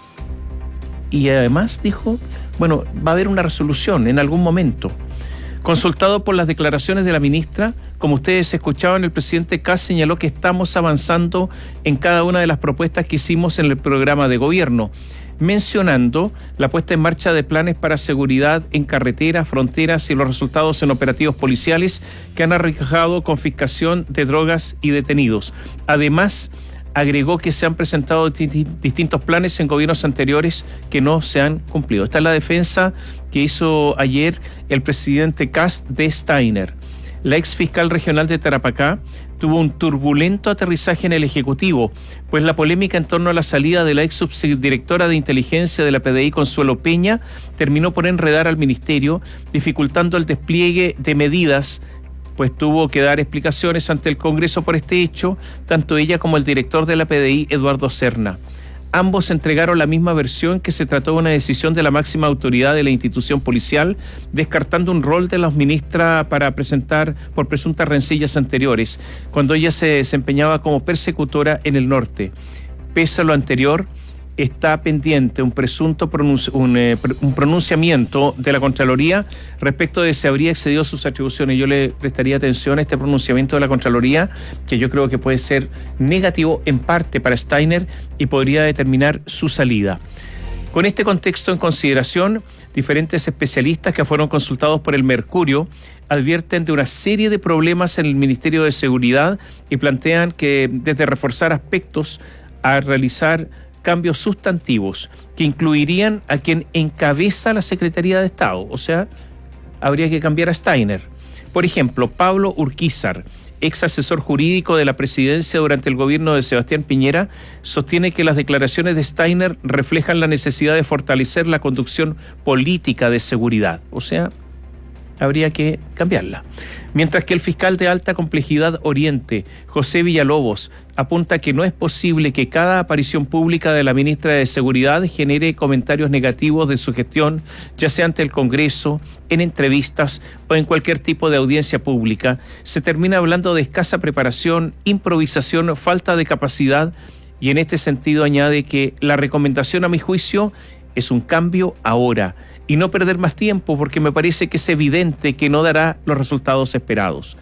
Y además dijo, bueno, va a haber una resolución en algún momento. Consultado por las declaraciones de la ministra, como ustedes escuchaban, el presidente Kast señaló que estamos avanzando en cada una de las propuestas que hicimos en el programa de gobierno, mencionando la puesta en marcha de planes para seguridad en carreteras, fronteras y los resultados en operativos policiales que han arrojado confiscación de drogas y detenidos. Además, agregó que se han presentado distintos planes en gobiernos anteriores que no se han cumplido. Esta es la defensa que hizo ayer el presidente Kast de Steiner. La ex fiscal regional de Tarapacá tuvo un turbulento aterrizaje en el Ejecutivo, pues la polémica en torno a la salida de la ex subdirectora de inteligencia de la P D I, Consuelo Peña, terminó por enredar al ministerio, dificultando el despliegue de medidas, pues tuvo que dar explicaciones ante el Congreso por este hecho, tanto ella como el director de la P D I, Eduardo Serna. Ambos entregaron la misma versión, que se trató de una decisión de la máxima autoridad de la institución policial, descartando un rol de la ministra para presentar por presuntas rencillas anteriores, cuando ella se desempeñaba como persecutora en el norte. Pese a lo anterior, está pendiente un presunto pronunci- un, eh, un pronunciamiento de la Contraloría respecto de si habría excedido sus atribuciones. Yo le prestaría atención a este pronunciamiento de la Contraloría, que yo creo que puede ser negativo en parte para Steiner y podría determinar su salida. Con este contexto en consideración, diferentes especialistas que fueron consultados por el Mercurio advierten de una serie de problemas en el Ministerio de Seguridad y plantean que desde reforzar aspectos a realizar cambios sustantivos que incluirían a quien encabeza la Secretaría de Estado, o sea, habría que cambiar a Steiner. Por ejemplo, Pablo Urquizar, ex asesor jurídico de la presidencia durante el gobierno de Sebastián Piñera, sostiene que las declaraciones de Steiner reflejan la necesidad de fortalecer la conducción política de seguridad, o sea, habría que cambiarla. Mientras que el fiscal de alta complejidad Oriente, José Villalobos, apunta que no es posible que cada aparición pública de la ministra de Seguridad genere comentarios negativos de su gestión, ya sea ante el Congreso, en entrevistas o en cualquier tipo de audiencia pública. Se termina hablando de escasa preparación, improvisación, falta de capacidad, y en este sentido añade que la recomendación, a mi juicio, es un cambio ahora y no perder más tiempo, porque me parece que es evidente que no dará los resultados esperados.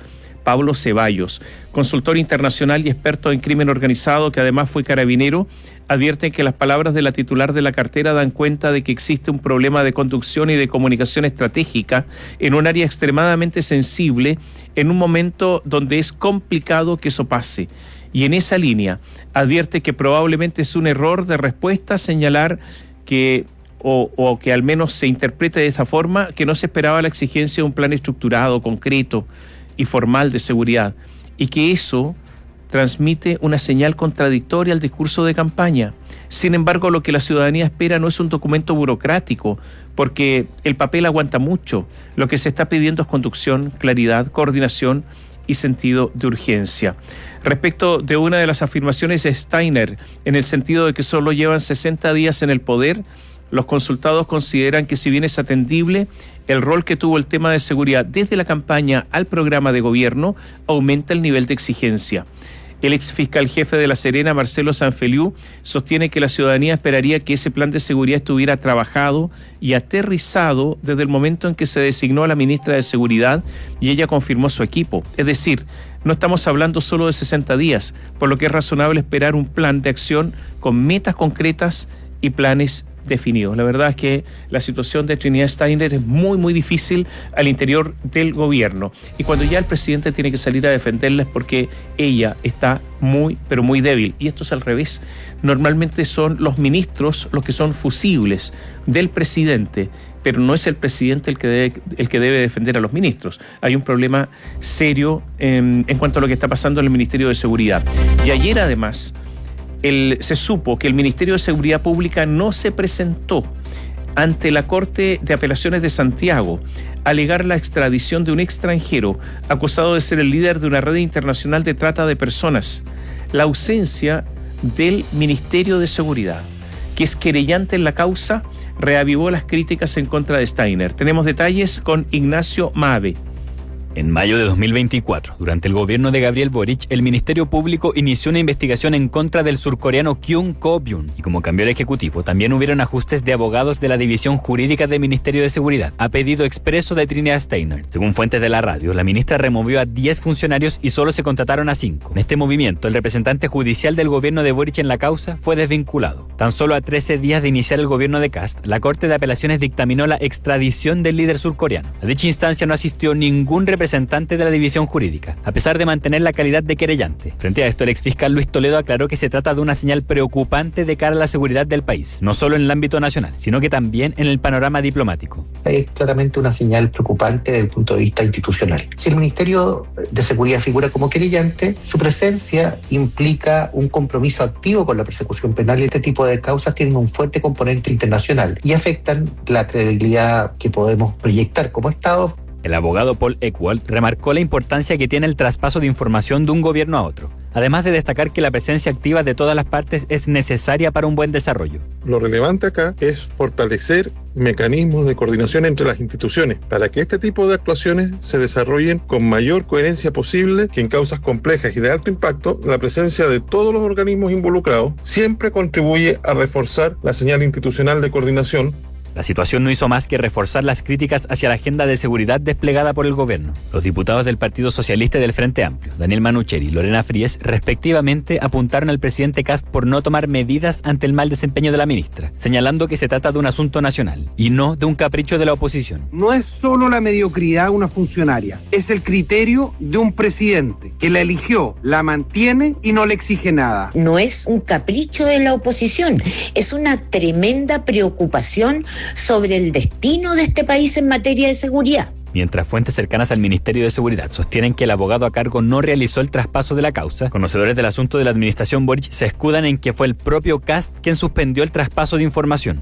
Pablo Ceballos, consultor internacional y experto en crimen organizado, que además fue carabinero, advierten que las palabras de la titular de la cartera dan cuenta de que existe un problema de conducción y de comunicación estratégica en un área extremadamente sensible, en un momento donde es complicado que eso pase. Y en esa línea advierte que probablemente es un error de respuesta señalar que O, o que al menos se interprete de esa forma, que no se esperaba la exigencia de un plan estructurado, concreto y formal de seguridad, y que eso transmite una señal contradictoria al discurso de campaña. Sin embargo, lo que la ciudadanía espera no es un documento burocrático, porque el papel aguanta mucho. Lo que se está pidiendo es conducción, claridad, coordinación y sentido de urgencia. Respecto de una de las afirmaciones de Steiner, en el sentido de que solo llevan sesenta días en el poder, los consultados consideran que si bien es atendible, el rol que tuvo el tema de seguridad desde la campaña al programa de gobierno aumenta el nivel de exigencia. El exfiscal jefe de La Serena, Marcelo Sanfeliu, sostiene que la ciudadanía esperaría que ese plan de seguridad estuviera trabajado y aterrizado desde el momento en que se designó a la ministra de Seguridad y ella confirmó su equipo. Es decir, no estamos hablando solo de sesenta días, por lo que es razonable esperar un plan de acción con metas concretas y planes definidos. La verdad es que la situación de Trinidad Steiner es muy, muy difícil al interior del gobierno. Y cuando ya el presidente tiene que salir a defenderla es porque ella está muy, pero muy débil. Y esto es al revés. Normalmente son los ministros los que son fusibles del presidente, pero no es el presidente el que debe, el que debe defender a los ministros. Hay un problema serio en, en cuanto a lo que está pasando en el Ministerio de Seguridad. Y ayer, además, El, se supo que el Ministerio de Seguridad Pública no se presentó ante la Corte de Apelaciones de Santiago a alegar la extradición de un extranjero acusado de ser el líder de una red internacional de trata de personas. La ausencia del Ministerio de Seguridad, que es querellante en la causa, reavivó las críticas en contra de Steiner. Tenemos detalles con Ignacio Mabe. En mayo de dos mil veinticuatro, durante el gobierno de Gabriel Boric, el Ministerio Público inició una investigación en contra del surcoreano Kyung Ko-byun, y como cambió el ejecutivo, también hubieron ajustes de abogados de la División Jurídica del Ministerio de Seguridad, a pedido expreso de Trinidad Steiner. Según fuentes de la radio, la ministra removió a diez funcionarios y solo se contrataron a cinco. En este movimiento, el representante judicial del gobierno de Boric en la causa fue desvinculado. Tan solo a trece días de iniciar el gobierno de Kast, la Corte de Apelaciones dictaminó la extradición del líder surcoreano. A dicha instancia no asistió ningún representante representante de la división jurídica, a pesar de mantener la calidad de querellante. Frente a esto, el exfiscal Luis Toledo aclaró que se trata de una señal preocupante de cara a la seguridad del país, no solo en el ámbito nacional, sino que también en el panorama diplomático. Es claramente una señal preocupante desde el punto de vista institucional. Si el Ministerio de Seguridad figura como querellante, su presencia implica un compromiso activo con la persecución penal, y este tipo de causas tienen un fuerte componente internacional y afectan la credibilidad que podemos proyectar como Estado. El abogado Paul Eckwald remarcó la importancia que tiene el traspaso de información de un gobierno a otro, además de destacar que la presencia activa de todas las partes es necesaria para un buen desarrollo. Lo relevante acá es fortalecer mecanismos de coordinación entre las instituciones para que este tipo de actuaciones se desarrollen con mayor coherencia posible, que en causas complejas y de alto impacto, la presencia de todos los organismos involucrados siempre contribuye a reforzar la señal institucional de coordinación. La situación no hizo más que reforzar las críticas hacia la agenda de seguridad desplegada por el gobierno. Los diputados del Partido Socialista y del Frente Amplio, Daniel Manucheri y Lorena Fries, respectivamente, apuntaron al presidente Kast por no tomar medidas ante el mal desempeño de la ministra, señalando que se trata de un asunto nacional y no de un capricho de la oposición. No es solo la mediocridad de una funcionaria, es el criterio de un presidente que la eligió, la mantiene y no le exige nada. No es un capricho de la oposición, es una tremenda preocupación sobre el destino de este país en materia de seguridad. Mientras fuentes cercanas al Ministerio de Seguridad sostienen que el abogado a cargo no realizó el traspaso de la causa, conocedores del asunto de la administración Boric se escudan en que fue el propio Kast quien suspendió el traspaso de información.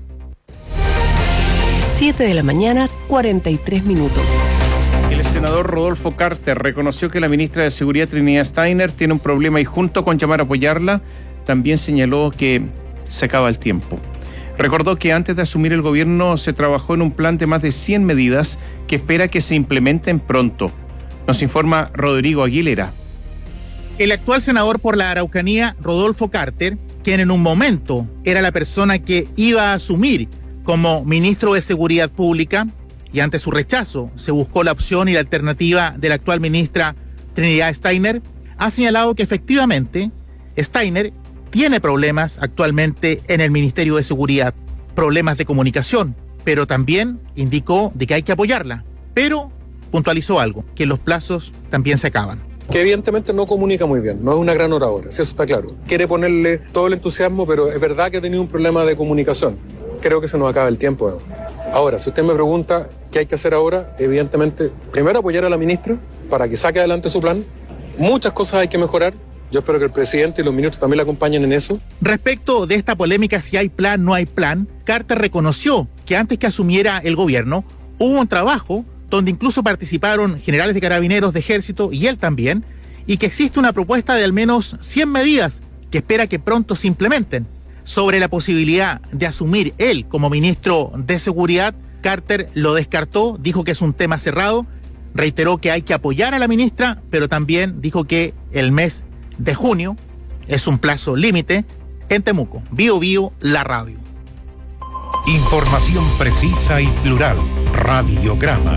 siete de la mañana, cuarenta y tres minutos. El senador Rodolfo Carter reconoció que la ministra de Seguridad Trinidad Steiner tiene un problema y, junto con llamar a apoyarla, también señaló que se acaba el tiempo. Recordó que antes de asumir el gobierno se trabajó en un plan de más de cien medidas que espera que se implementen pronto. Nos informa Rodrigo Aguilera. El actual senador por la Araucanía, Rodolfo Carter, quien en un momento era la persona que iba a asumir como ministro de Seguridad Pública, y ante su rechazo se buscó la opción y la alternativa de la actual ministra Trinidad Steiner, ha señalado que efectivamente Steiner tiene problemas actualmente en el Ministerio de Seguridad, problemas de comunicación, pero también indicó de que hay que apoyarla, pero puntualizó algo, que los plazos también se acaban. Que evidentemente no comunica muy bien, no es una gran oradora, si eso está claro. Quiere ponerle todo el entusiasmo, pero es verdad que ha tenido un problema de comunicación. Creo que se nos acaba el tiempo. Ahora, si usted me pregunta qué hay que hacer ahora, evidentemente, primero apoyar a la ministra para que saque adelante su plan. Muchas cosas hay que mejorar. Yo espero que el presidente y los ministros también la acompañen en eso. Respecto de esta polémica, si hay plan, no hay plan, Carter reconoció que antes que asumiera el gobierno, hubo un trabajo donde incluso participaron generales de carabineros, de ejército y él también, y que existe una propuesta de al menos cien medidas que espera que pronto se implementen. Sobre la posibilidad de asumir él como ministro de Seguridad, Carter lo descartó, dijo que es un tema cerrado, reiteró que hay que apoyar a la ministra, pero también dijo que el mes de junio es un plazo límite. En Temuco, Bio Bio, la radio. Información precisa y plural. Radiograma.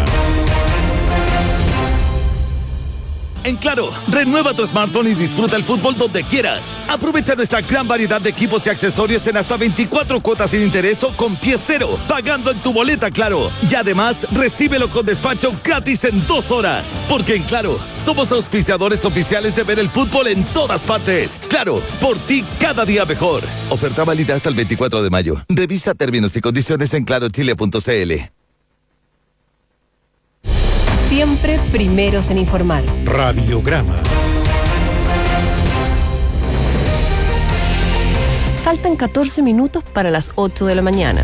En Claro, renueva tu smartphone y disfruta el fútbol donde quieras. Aprovecha nuestra gran variedad de equipos y accesorios en hasta veinticuatro cuotas sin interés o con pie cero, pagando en tu boleta Claro. Y además, recíbelo con despacho gratis en dos horas. Porque en Claro, somos auspiciadores oficiales de ver el fútbol en todas partes. Claro, por ti cada día mejor. Oferta válida hasta el veinticuatro de mayo. Revisa términos y condiciones en claro chile punto c l. Siempre primeros en informar. Radiograma. Faltan catorce minutos para las ocho de la mañana.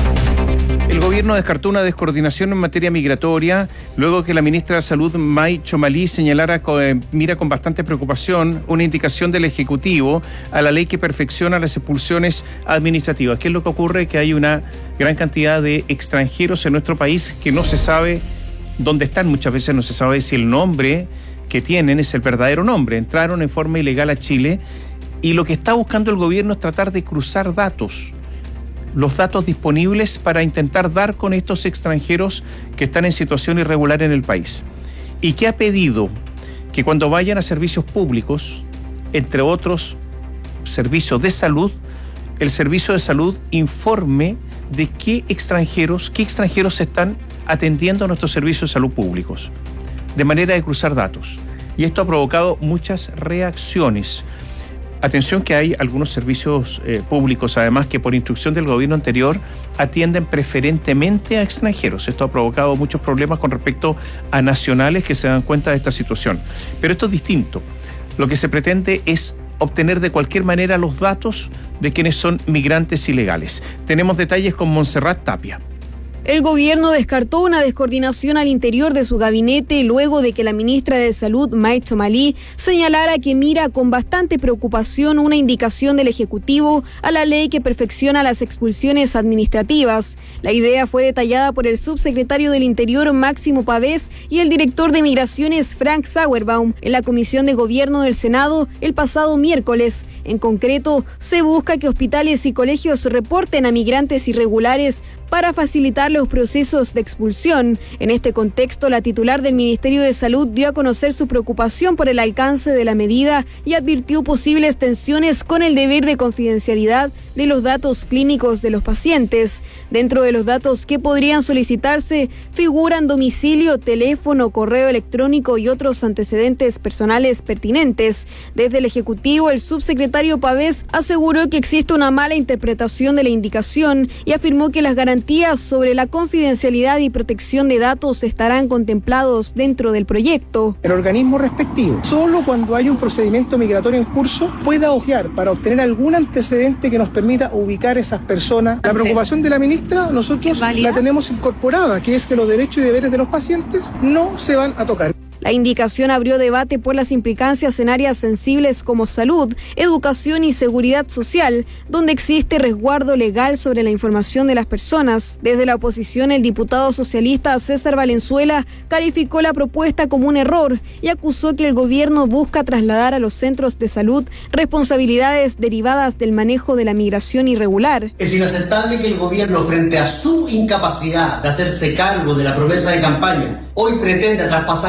El gobierno descartó una descoordinación en materia migratoria luego que la ministra de Salud, May Chomalí, señalara con, mira con bastante preocupación una indicación del Ejecutivo a la ley que perfecciona las expulsiones administrativas. ¿Qué es lo que ocurre? Que hay una gran cantidad de extranjeros en nuestro país que no se sabe dónde están. Muchas veces no se sabe si el nombre que tienen es el verdadero nombre. Entraron en forma ilegal a Chile y lo que está buscando el gobierno es tratar de cruzar datos, los datos disponibles para intentar dar con estos extranjeros que están en situación irregular en el país. Y que ha pedido que cuando vayan a servicios públicos, entre otros servicios de salud, el servicio de salud informe de qué extranjeros, qué extranjeros se están atendiendo a nuestros servicios de salud públicos, de manera de cruzar datos. Y esto ha provocado muchas reacciones. Atención que hay algunos servicios eh, públicos, además, que por instrucción del gobierno anterior atienden preferentemente a extranjeros. Esto ha provocado muchos problemas con respecto a nacionales que se dan cuenta de esta situación. Pero esto es distinto. Lo que se pretende es obtener de cualquier manera los datos de quienes son migrantes ilegales. Tenemos detalles con Montserrat Tapia. El gobierno descartó una descoordinación al interior de su gabinete luego de que la ministra de Salud, May Chomalí, señalara que mira con bastante preocupación una indicación del Ejecutivo a la ley que perfecciona las expulsiones administrativas. La idea fue detallada por el subsecretario del Interior, Máximo Pavés, y el director de Migraciones, Frank Sauerbaum, en la Comisión de Gobierno del Senado el pasado miércoles. En concreto, se busca que hospitales y colegios reporten a migrantes irregulares para facilitar los procesos de expulsión. En este contexto, la titular del Ministerio de Salud dio a conocer su preocupación por el alcance de la medida y advirtió posibles tensiones con el deber de confidencialidad de los datos clínicos de los pacientes. Dentro de los datos que podrían solicitarse figuran domicilio, teléfono, correo electrónico y otros antecedentes personales pertinentes. Desde el Ejecutivo, el subsecretario Pavés aseguró que existe una mala interpretación de la indicación y afirmó que las garantías sobre la confidencialidad y protección de datos estarán contemplados dentro del proyecto. El organismo respectivo, solo cuando hay un procedimiento migratorio en curso, pueda optar para obtener algún antecedente que nos permita ubicar a esas personas. La preocupación de la ministra, nosotros la tenemos incorporada, que es que los derechos y deberes de los pacientes no se van a tocar. La indicación abrió debate por las implicancias en áreas sensibles como salud, educación y seguridad social, donde existe resguardo legal sobre la información de las personas. Desde la oposición, el diputado socialista César Valenzuela calificó la propuesta como un error y acusó que el gobierno busca trasladar a los centros de salud responsabilidades derivadas del manejo de la migración irregular. Es inaceptable que el gobierno, frente a su incapacidad de hacerse cargo de la promesa de campaña, hoy pretenda traspasar esa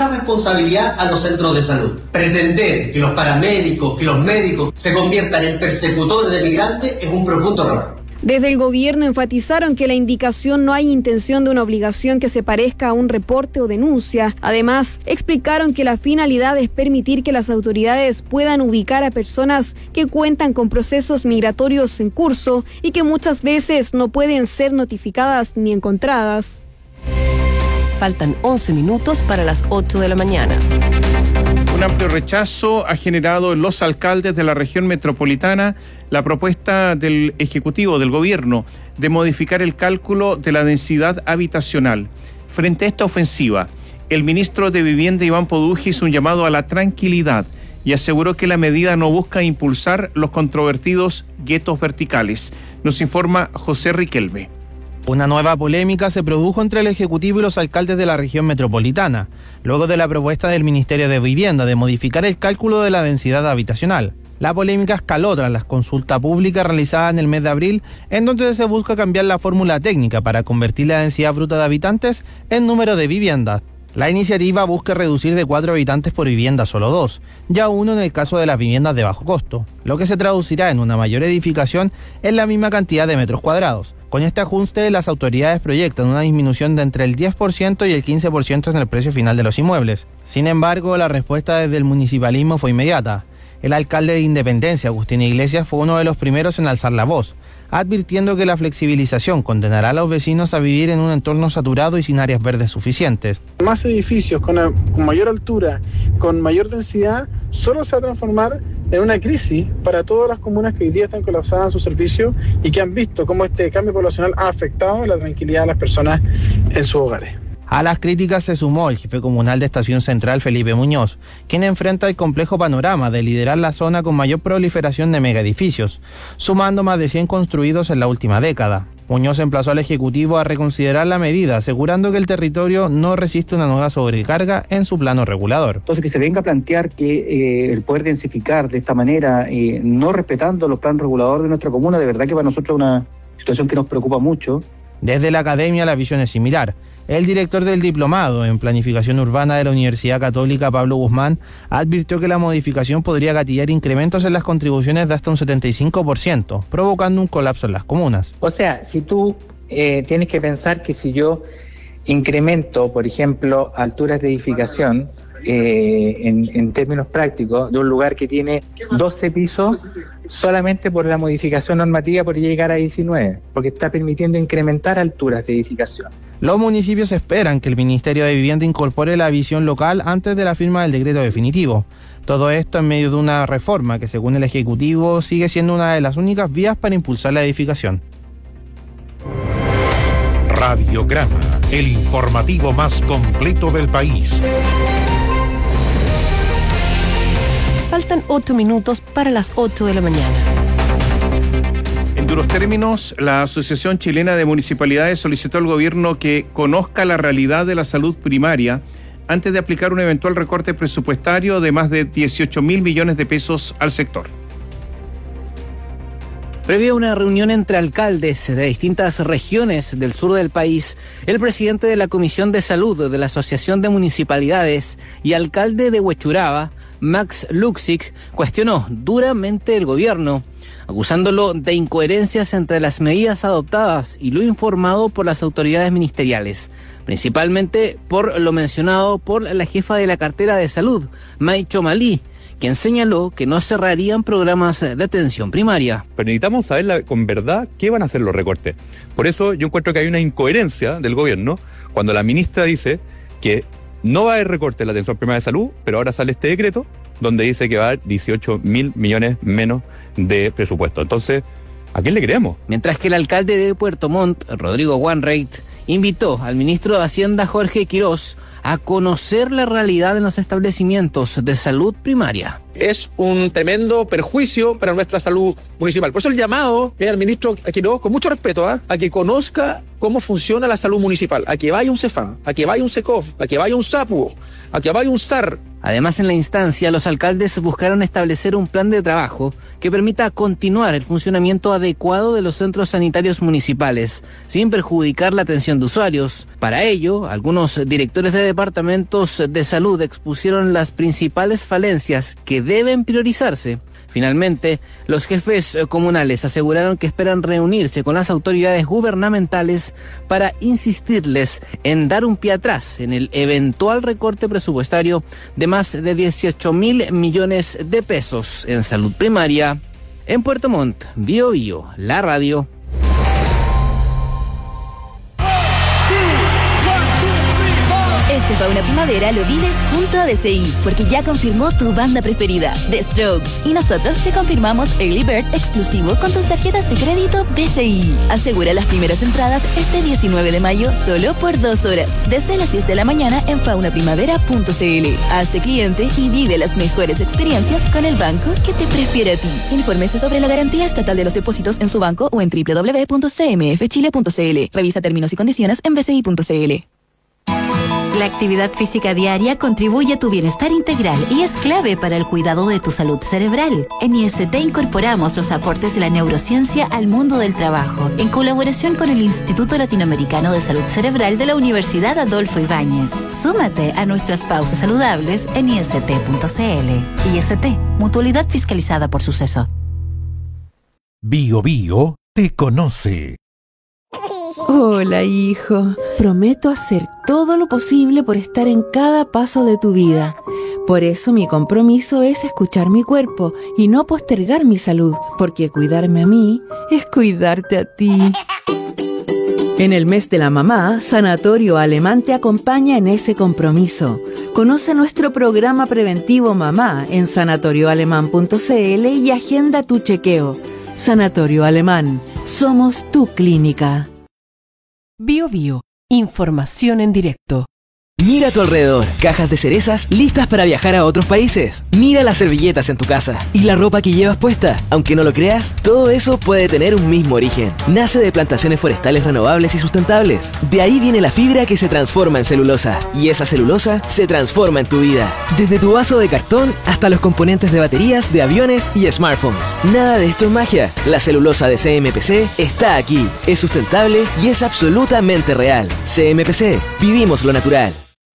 esa responsabilidad a los centros de salud. Pretender que los paramédicos, que los médicos se conviertan en persecutores de migrantes es un profundo error. Desde el gobierno enfatizaron que la indicación no hay intención de una obligación que se parezca a un reporte o denuncia. Además, explicaron que la finalidad es permitir que las autoridades puedan ubicar a personas que cuentan con procesos migratorios en curso y que muchas veces no pueden ser notificadas ni encontradas. Faltan once minutos para las ocho de la mañana. Un amplio rechazo ha generado en los alcaldes de la región metropolitana la propuesta del Ejecutivo, del Gobierno, de modificar el cálculo de la densidad habitacional. Frente a esta ofensiva, el ministro de Vivienda, Iván Poduje, hizo un llamado a la tranquilidad y aseguró que la medida no busca impulsar los controvertidos guetos verticales. Nos informa José Riquelme. Una nueva polémica se produjo entre el Ejecutivo y los alcaldes de la región metropolitana, luego de la propuesta del Ministerio de Vivienda de modificar el cálculo de la densidad habitacional. La polémica escaló tras la consulta pública realizada en el mes de abril, en donde se busca cambiar la fórmula técnica para convertir la densidad bruta de habitantes en número de viviendas. La iniciativa busca reducir de cuatro habitantes por vivienda a solo dos, ya uno en el caso de las viviendas de bajo costo, lo que se traducirá en una mayor edificación en la misma cantidad de metros cuadrados. Con este ajuste, las autoridades proyectan una disminución de entre el diez por ciento y el quince por ciento en el precio final de los inmuebles. Sin embargo, la respuesta desde el municipalismo fue inmediata. El alcalde de Independencia, Agustín Iglesias, fue uno de los primeros en alzar la voz, advirtiendo que la flexibilización condenará a los vecinos a vivir en un entorno saturado y sin áreas verdes suficientes. Más edificios con, con mayor altura, con mayor densidad, solo se va a transformar en una crisis para todas las comunas que hoy día están colapsadas en su servicio y que han visto cómo este cambio poblacional ha afectado la tranquilidad de las personas en sus hogares. A las críticas se sumó el jefe comunal de Estación Central, Felipe Muñoz, quien enfrenta el complejo panorama de liderar la zona con mayor proliferación de megaedificios, sumando más de cien construidos en la última década. Muñoz emplazó al Ejecutivo a reconsiderar la medida, asegurando que el territorio no resiste una nueva sobrecarga en su plano regulador. Entonces, que se venga a plantear que eh, el poder densificar de esta manera, eh, no respetando los planos reguladores de nuestra comuna, de verdad que para nosotros es una situación que nos preocupa mucho. Desde la academia la visión es similar. El director del Diplomado en Planificación Urbana de la Universidad Católica, Pablo Guzmán, advirtió que la modificación podría gatillar incrementos en las contribuciones de hasta un setenta y cinco por ciento, provocando un colapso en las comunas. O sea, si tú eh, tienes que pensar que si yo incremento, por ejemplo, alturas de edificación, eh, en, en términos prácticos, de un lugar que tiene doce pisos, solamente por la modificación normativa podría llegar a diecinueve, porque está permitiendo incrementar alturas de edificación. Los municipios esperan que el Ministerio de Vivienda incorpore la visión local antes de la firma del decreto definitivo. Todo esto en medio de una reforma que, según el Ejecutivo, sigue siendo una de las únicas vías para impulsar la edificación. Radiograma, el informativo más completo del país. Faltan ocho minutos para las ocho de la mañana. En duros términos, la Asociación Chilena de Municipalidades solicitó al gobierno que conozca la realidad de la salud primaria antes de aplicar un eventual recorte presupuestario de más de dieciocho mil millones de pesos al sector. Previo a una reunión entre alcaldes de distintas regiones del sur del país, el presidente de la Comisión de Salud de la Asociación de Municipalidades y alcalde de Huechuraba, Max Luxic, cuestionó duramente el gobierno, acusándolo de incoherencias entre las medidas adoptadas y lo informado por las autoridades ministeriales, principalmente por lo mencionado por la jefa de la cartera de salud, May Chomalí, quien señaló que no cerrarían programas de atención primaria. Pero necesitamos saber la, con verdad qué van a hacer los recortes. Por eso yo encuentro que hay una incoherencia del gobierno cuando la ministra dice que no va a haber recorte en la atención primaria de salud, pero ahora sale este decreto donde dice que va a haber dieciocho mil millones menos de presupuesto. Entonces, ¿a quién le creemos? Mientras que el alcalde de Puerto Montt, Rodrigo Wanreit, invitó al ministro de Hacienda, Jorge Quirós, a conocer la realidad en los establecimientos de salud primaria. es un tremendo perjuicio para nuestra salud municipal. Por eso el llamado es al ministro Quiroz, con mucho respeto, ¿eh? a que conozca cómo funciona la salud municipal, a que vaya un CEFAM, a que vaya un SECOF, a que vaya un SAPU, a que vaya un S A R. Además, en la instancia, los alcaldes buscaron establecer un plan de trabajo que permita continuar el funcionamiento adecuado de los centros sanitarios municipales, sin perjudicar la atención de usuarios. Para ello, algunos directores de departamentos de salud expusieron las principales falencias que deben priorizarse. Finalmente, los jefes comunales aseguraron que esperan reunirse con las autoridades gubernamentales para insistirles en dar un pie atrás en el eventual recorte presupuestario de más de dieciocho mil millones de pesos en salud primaria. En Puerto Montt, Bio Bio, la radio. Este Fauna Primavera lo vives junto a B C I, porque ya confirmó tu banda preferida, The Strokes. Y nosotros te confirmamos Early Bird exclusivo con tus tarjetas de crédito B C I. Asegura las primeras entradas este diecinueve de mayo solo por dos horas, desde las diez de la mañana en fauna primavera punto c l. Hazte cliente y vive las mejores experiencias con el banco que te prefiere a ti. Infórmese sobre la garantía estatal de los depósitos en su banco o en doble u doble u doble u punto c m f chile punto c l. Revisa términos y condiciones en b c i punto c l. La actividad física diaria contribuye a tu bienestar integral y es clave para el cuidado de tu salud cerebral. En I S T incorporamos los aportes de la neurociencia al mundo del trabajo, en colaboración con el Instituto Latinoamericano de Salud Cerebral de la Universidad Adolfo Ibáñez. Súmate a nuestras pausas saludables en i s t punto c l. I S T, mutualidad fiscalizada por Suceso. Bio Bio te conoce. Hola, hijo. Prometo hacer todo lo posible por estar en cada paso de tu vida. Por eso mi compromiso es escuchar mi cuerpo y no postergar mi salud, porque cuidarme a mí es cuidarte a ti. En el mes de la mamá, Sanatorio Alemán te acompaña en ese compromiso. Conoce nuestro programa preventivo Mamá en sanatorio alemán punto c l y agenda tu chequeo. Sanatorio Alemán, somos tu clínica. Bio Bio, información en directo. Mira a tu alrededor, cajas de cerezas listas para viajar a otros países. Mira las servilletas en tu casa y la ropa que llevas puesta. Aunque no lo creas, todo eso puede tener un mismo origen. Nace de plantaciones forestales renovables y sustentables. De ahí viene la fibra que se transforma en celulosa. Y esa celulosa se transforma en tu vida. Desde tu vaso de cartón hasta los componentes de baterías, de aviones y smartphones. Nada de esto es magia. La celulosa de C M P C está aquí. Es sustentable y es absolutamente real. C M P C, vivimos lo natural.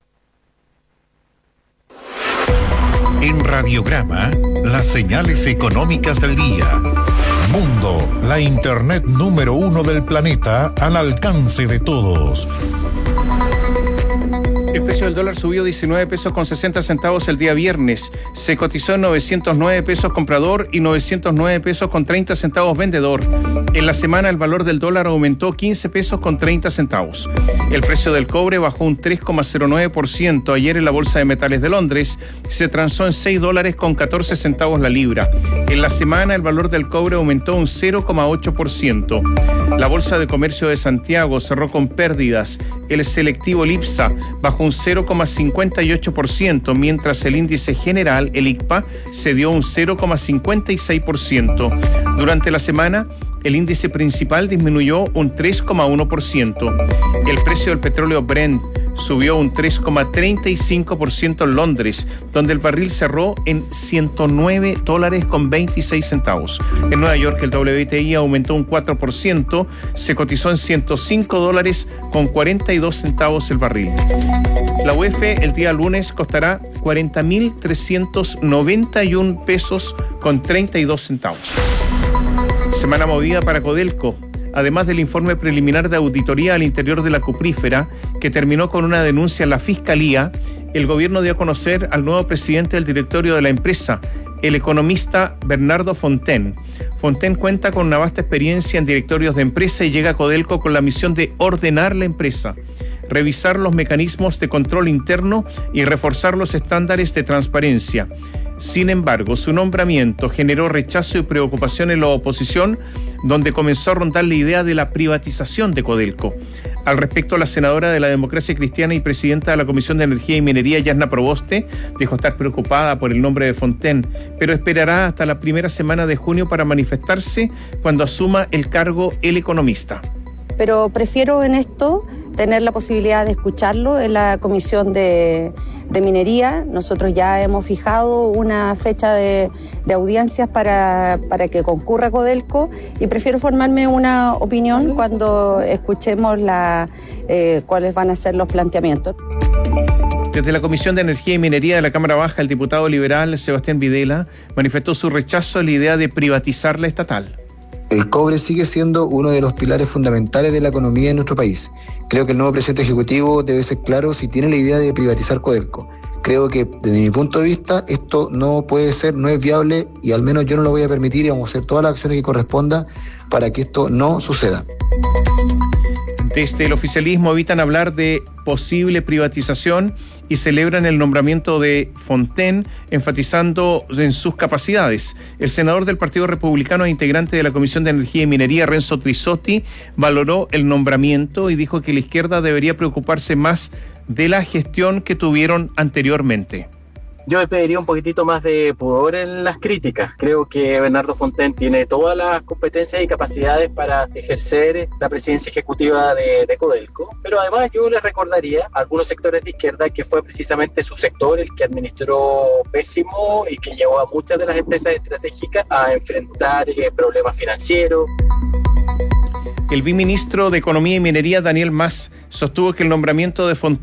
En Radiograma, las señales económicas del día. Mundo, la internet número uno del planeta al alcance de todos. El precio del dólar subió diecinueve pesos con sesenta centavos el día viernes. Se cotizó en novecientos nueve pesos comprador y novecientos nueve pesos con treinta centavos vendedor. En la semana el valor del dólar aumentó quince pesos con treinta centavos. El precio del cobre bajó un tres coma cero nueve por ciento. Ayer en la Bolsa de Metales de Londres se transó en seis dólares con catorce centavos la libra. En la semana el valor del cobre aumentó un cero coma ocho por ciento. La Bolsa de Comercio de Santiago cerró con pérdidas. El selectivo Lipsa bajó un cero coma cincuenta y ocho por ciento, mientras el índice general, el I C P A, cedió un cero coma cincuenta y seis por ciento. Durante la semana, el índice principal disminuyó un tres coma uno por ciento. El precio del petróleo Brent subió un tres coma treinta y cinco por ciento en Londres, donde el barril cerró en ciento nueve dólares con veintiséis centavos. En Nueva York el W T I aumentó un cuatro por ciento, se cotizó en ciento cinco dólares con cuarenta y dos centavos el barril. La U E F el día lunes costará cuarenta mil trescientos noventa y uno pesos con treinta y dos centavos. Semana movida para Codelco. Además del informe preliminar de auditoría al interior de la cuprífera, que terminó con una denuncia en la Fiscalía, el gobierno dio a conocer al nuevo presidente del directorio de la empresa, el economista Bernardo Fontaine. Fontaine cuenta con una vasta experiencia en directorios de empresa y llega a Codelco con la misión de ordenar la empresa. revisar los mecanismos de control interno y reforzar los estándares de transparencia. Sin embargo, su nombramiento generó rechazo y preocupación en la oposición, donde comenzó a rondar la idea de la privatización de Codelco. Al respecto, la senadora de la Democracia Cristiana y presidenta de la Comisión de Energía y Minería, Yasna Proboste, dijo estar preocupada por el nombre de Fontaine, pero esperará hasta la primera semana de junio para manifestarse cuando asuma el cargo el economista. Pero prefiero en esto tener la posibilidad de escucharlo en la Comisión de, de Minería. Nosotros ya hemos fijado una fecha de, de audiencias para, para que concurra Codelco y prefiero formarme una opinión cuando escuchemos la, eh, cuáles van a ser los planteamientos. Desde la Comisión de Energía y Minería de la Cámara Baja, el diputado liberal Sebastián Videla manifestó su rechazo a la idea de privatizar la estatal. El cobre sigue siendo uno de los pilares fundamentales de la economía en nuestro país. Creo que el nuevo presidente ejecutivo debe ser claro si tiene la idea de privatizar Codelco. Creo que desde mi punto de vista esto no puede ser, no es viable y al menos yo no lo voy a permitir y vamos a hacer todas las acciones que correspondan para que esto no suceda. Desde el oficialismo evitan hablar de posible privatización y celebran el nombramiento de Fontaine, enfatizando en sus capacidades. El senador del Partido Republicano e integrante de la Comisión de Energía y Minería, Renzo Trisotti, valoró el nombramiento y dijo que la izquierda debería preocuparse más de la gestión que tuvieron anteriormente. Yo me pediría un poquitito más de pudor en las críticas. Creo que Bernardo Fontaine tiene todas las competencias y capacidades para ejercer la presidencia ejecutiva de, de Codelco, pero además yo les recordaría a algunos sectores de izquierda que fue precisamente su sector el que administró pésimo y que llevó a muchas de las empresas estratégicas a enfrentar eh, problemas financieros. El viceministro de Economía y Minería, Daniel Mas, sostuvo que el nombramiento de Fontaine